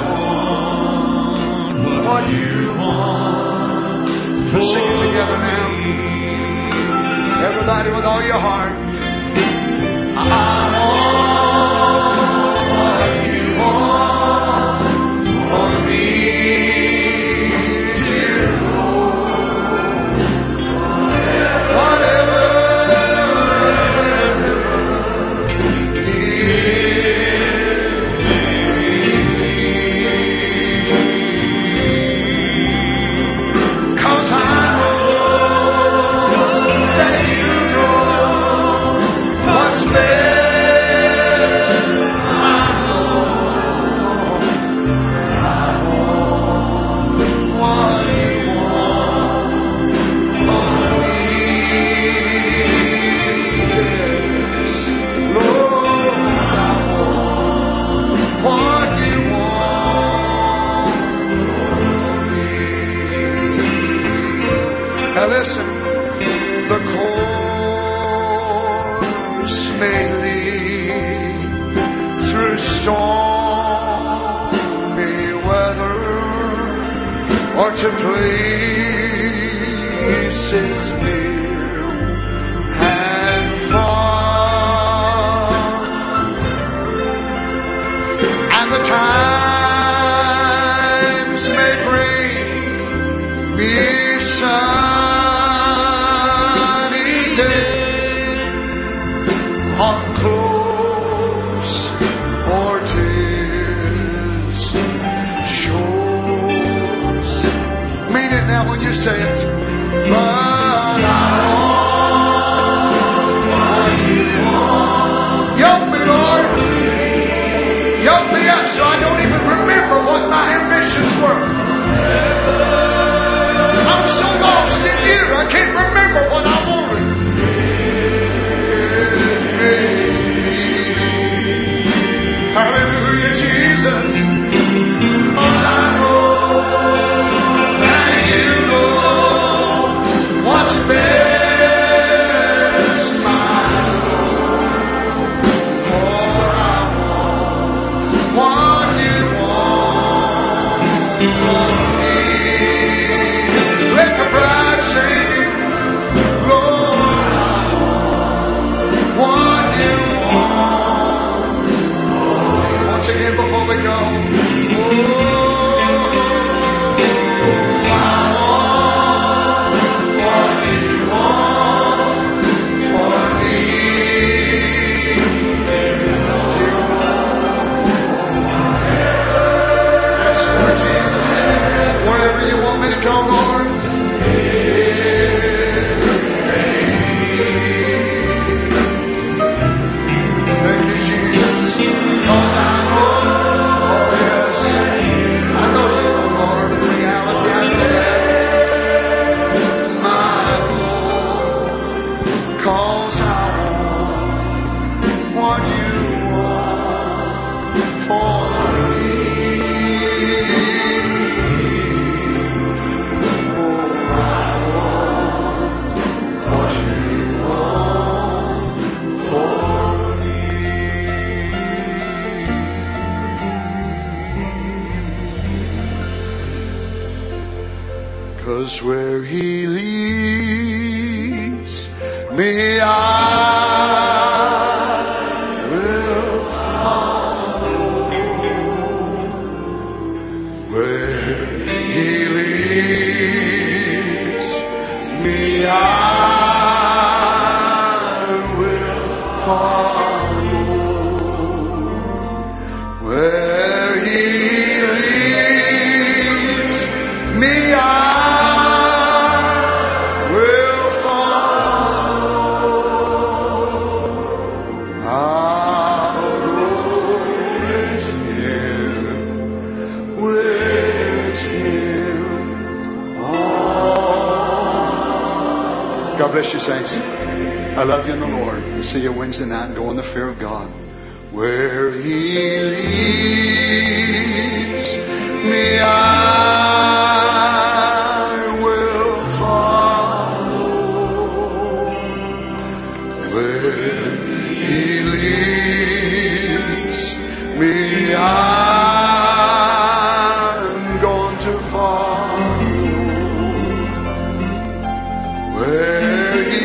want what you want for Let's sing it together now. Everybody with all your heart. I want what you want for me, dear Lord. Whatever, cause I know that you know Now listen, the course may lead through stormy weather or to places near and far, and the times may bring me sunny days on close or distant shores. Mean it now when you say it. But I want you want. Help me, Lord. Help me up so I don't even remember what my ambitions were. I'm so lost in you, I can't remember what I wanted. Hallelujah, Jesus. 'Cause I know that you know what's best, my Lord. For I want what you want for me. Let the bride sing, Lord, I want what you want for me. Once again before we go. Where he leads me, I will follow. Where he leads me, I will follow. Where he leads me, I God bless you, saints. I love you in the Lord. We'll see you Wednesday night and go in the fear of God. Where he leads me, I will follow. Where he leads me, I'm going to follow. Where he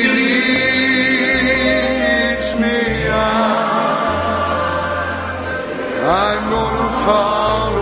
leads me, I'm gonna follow.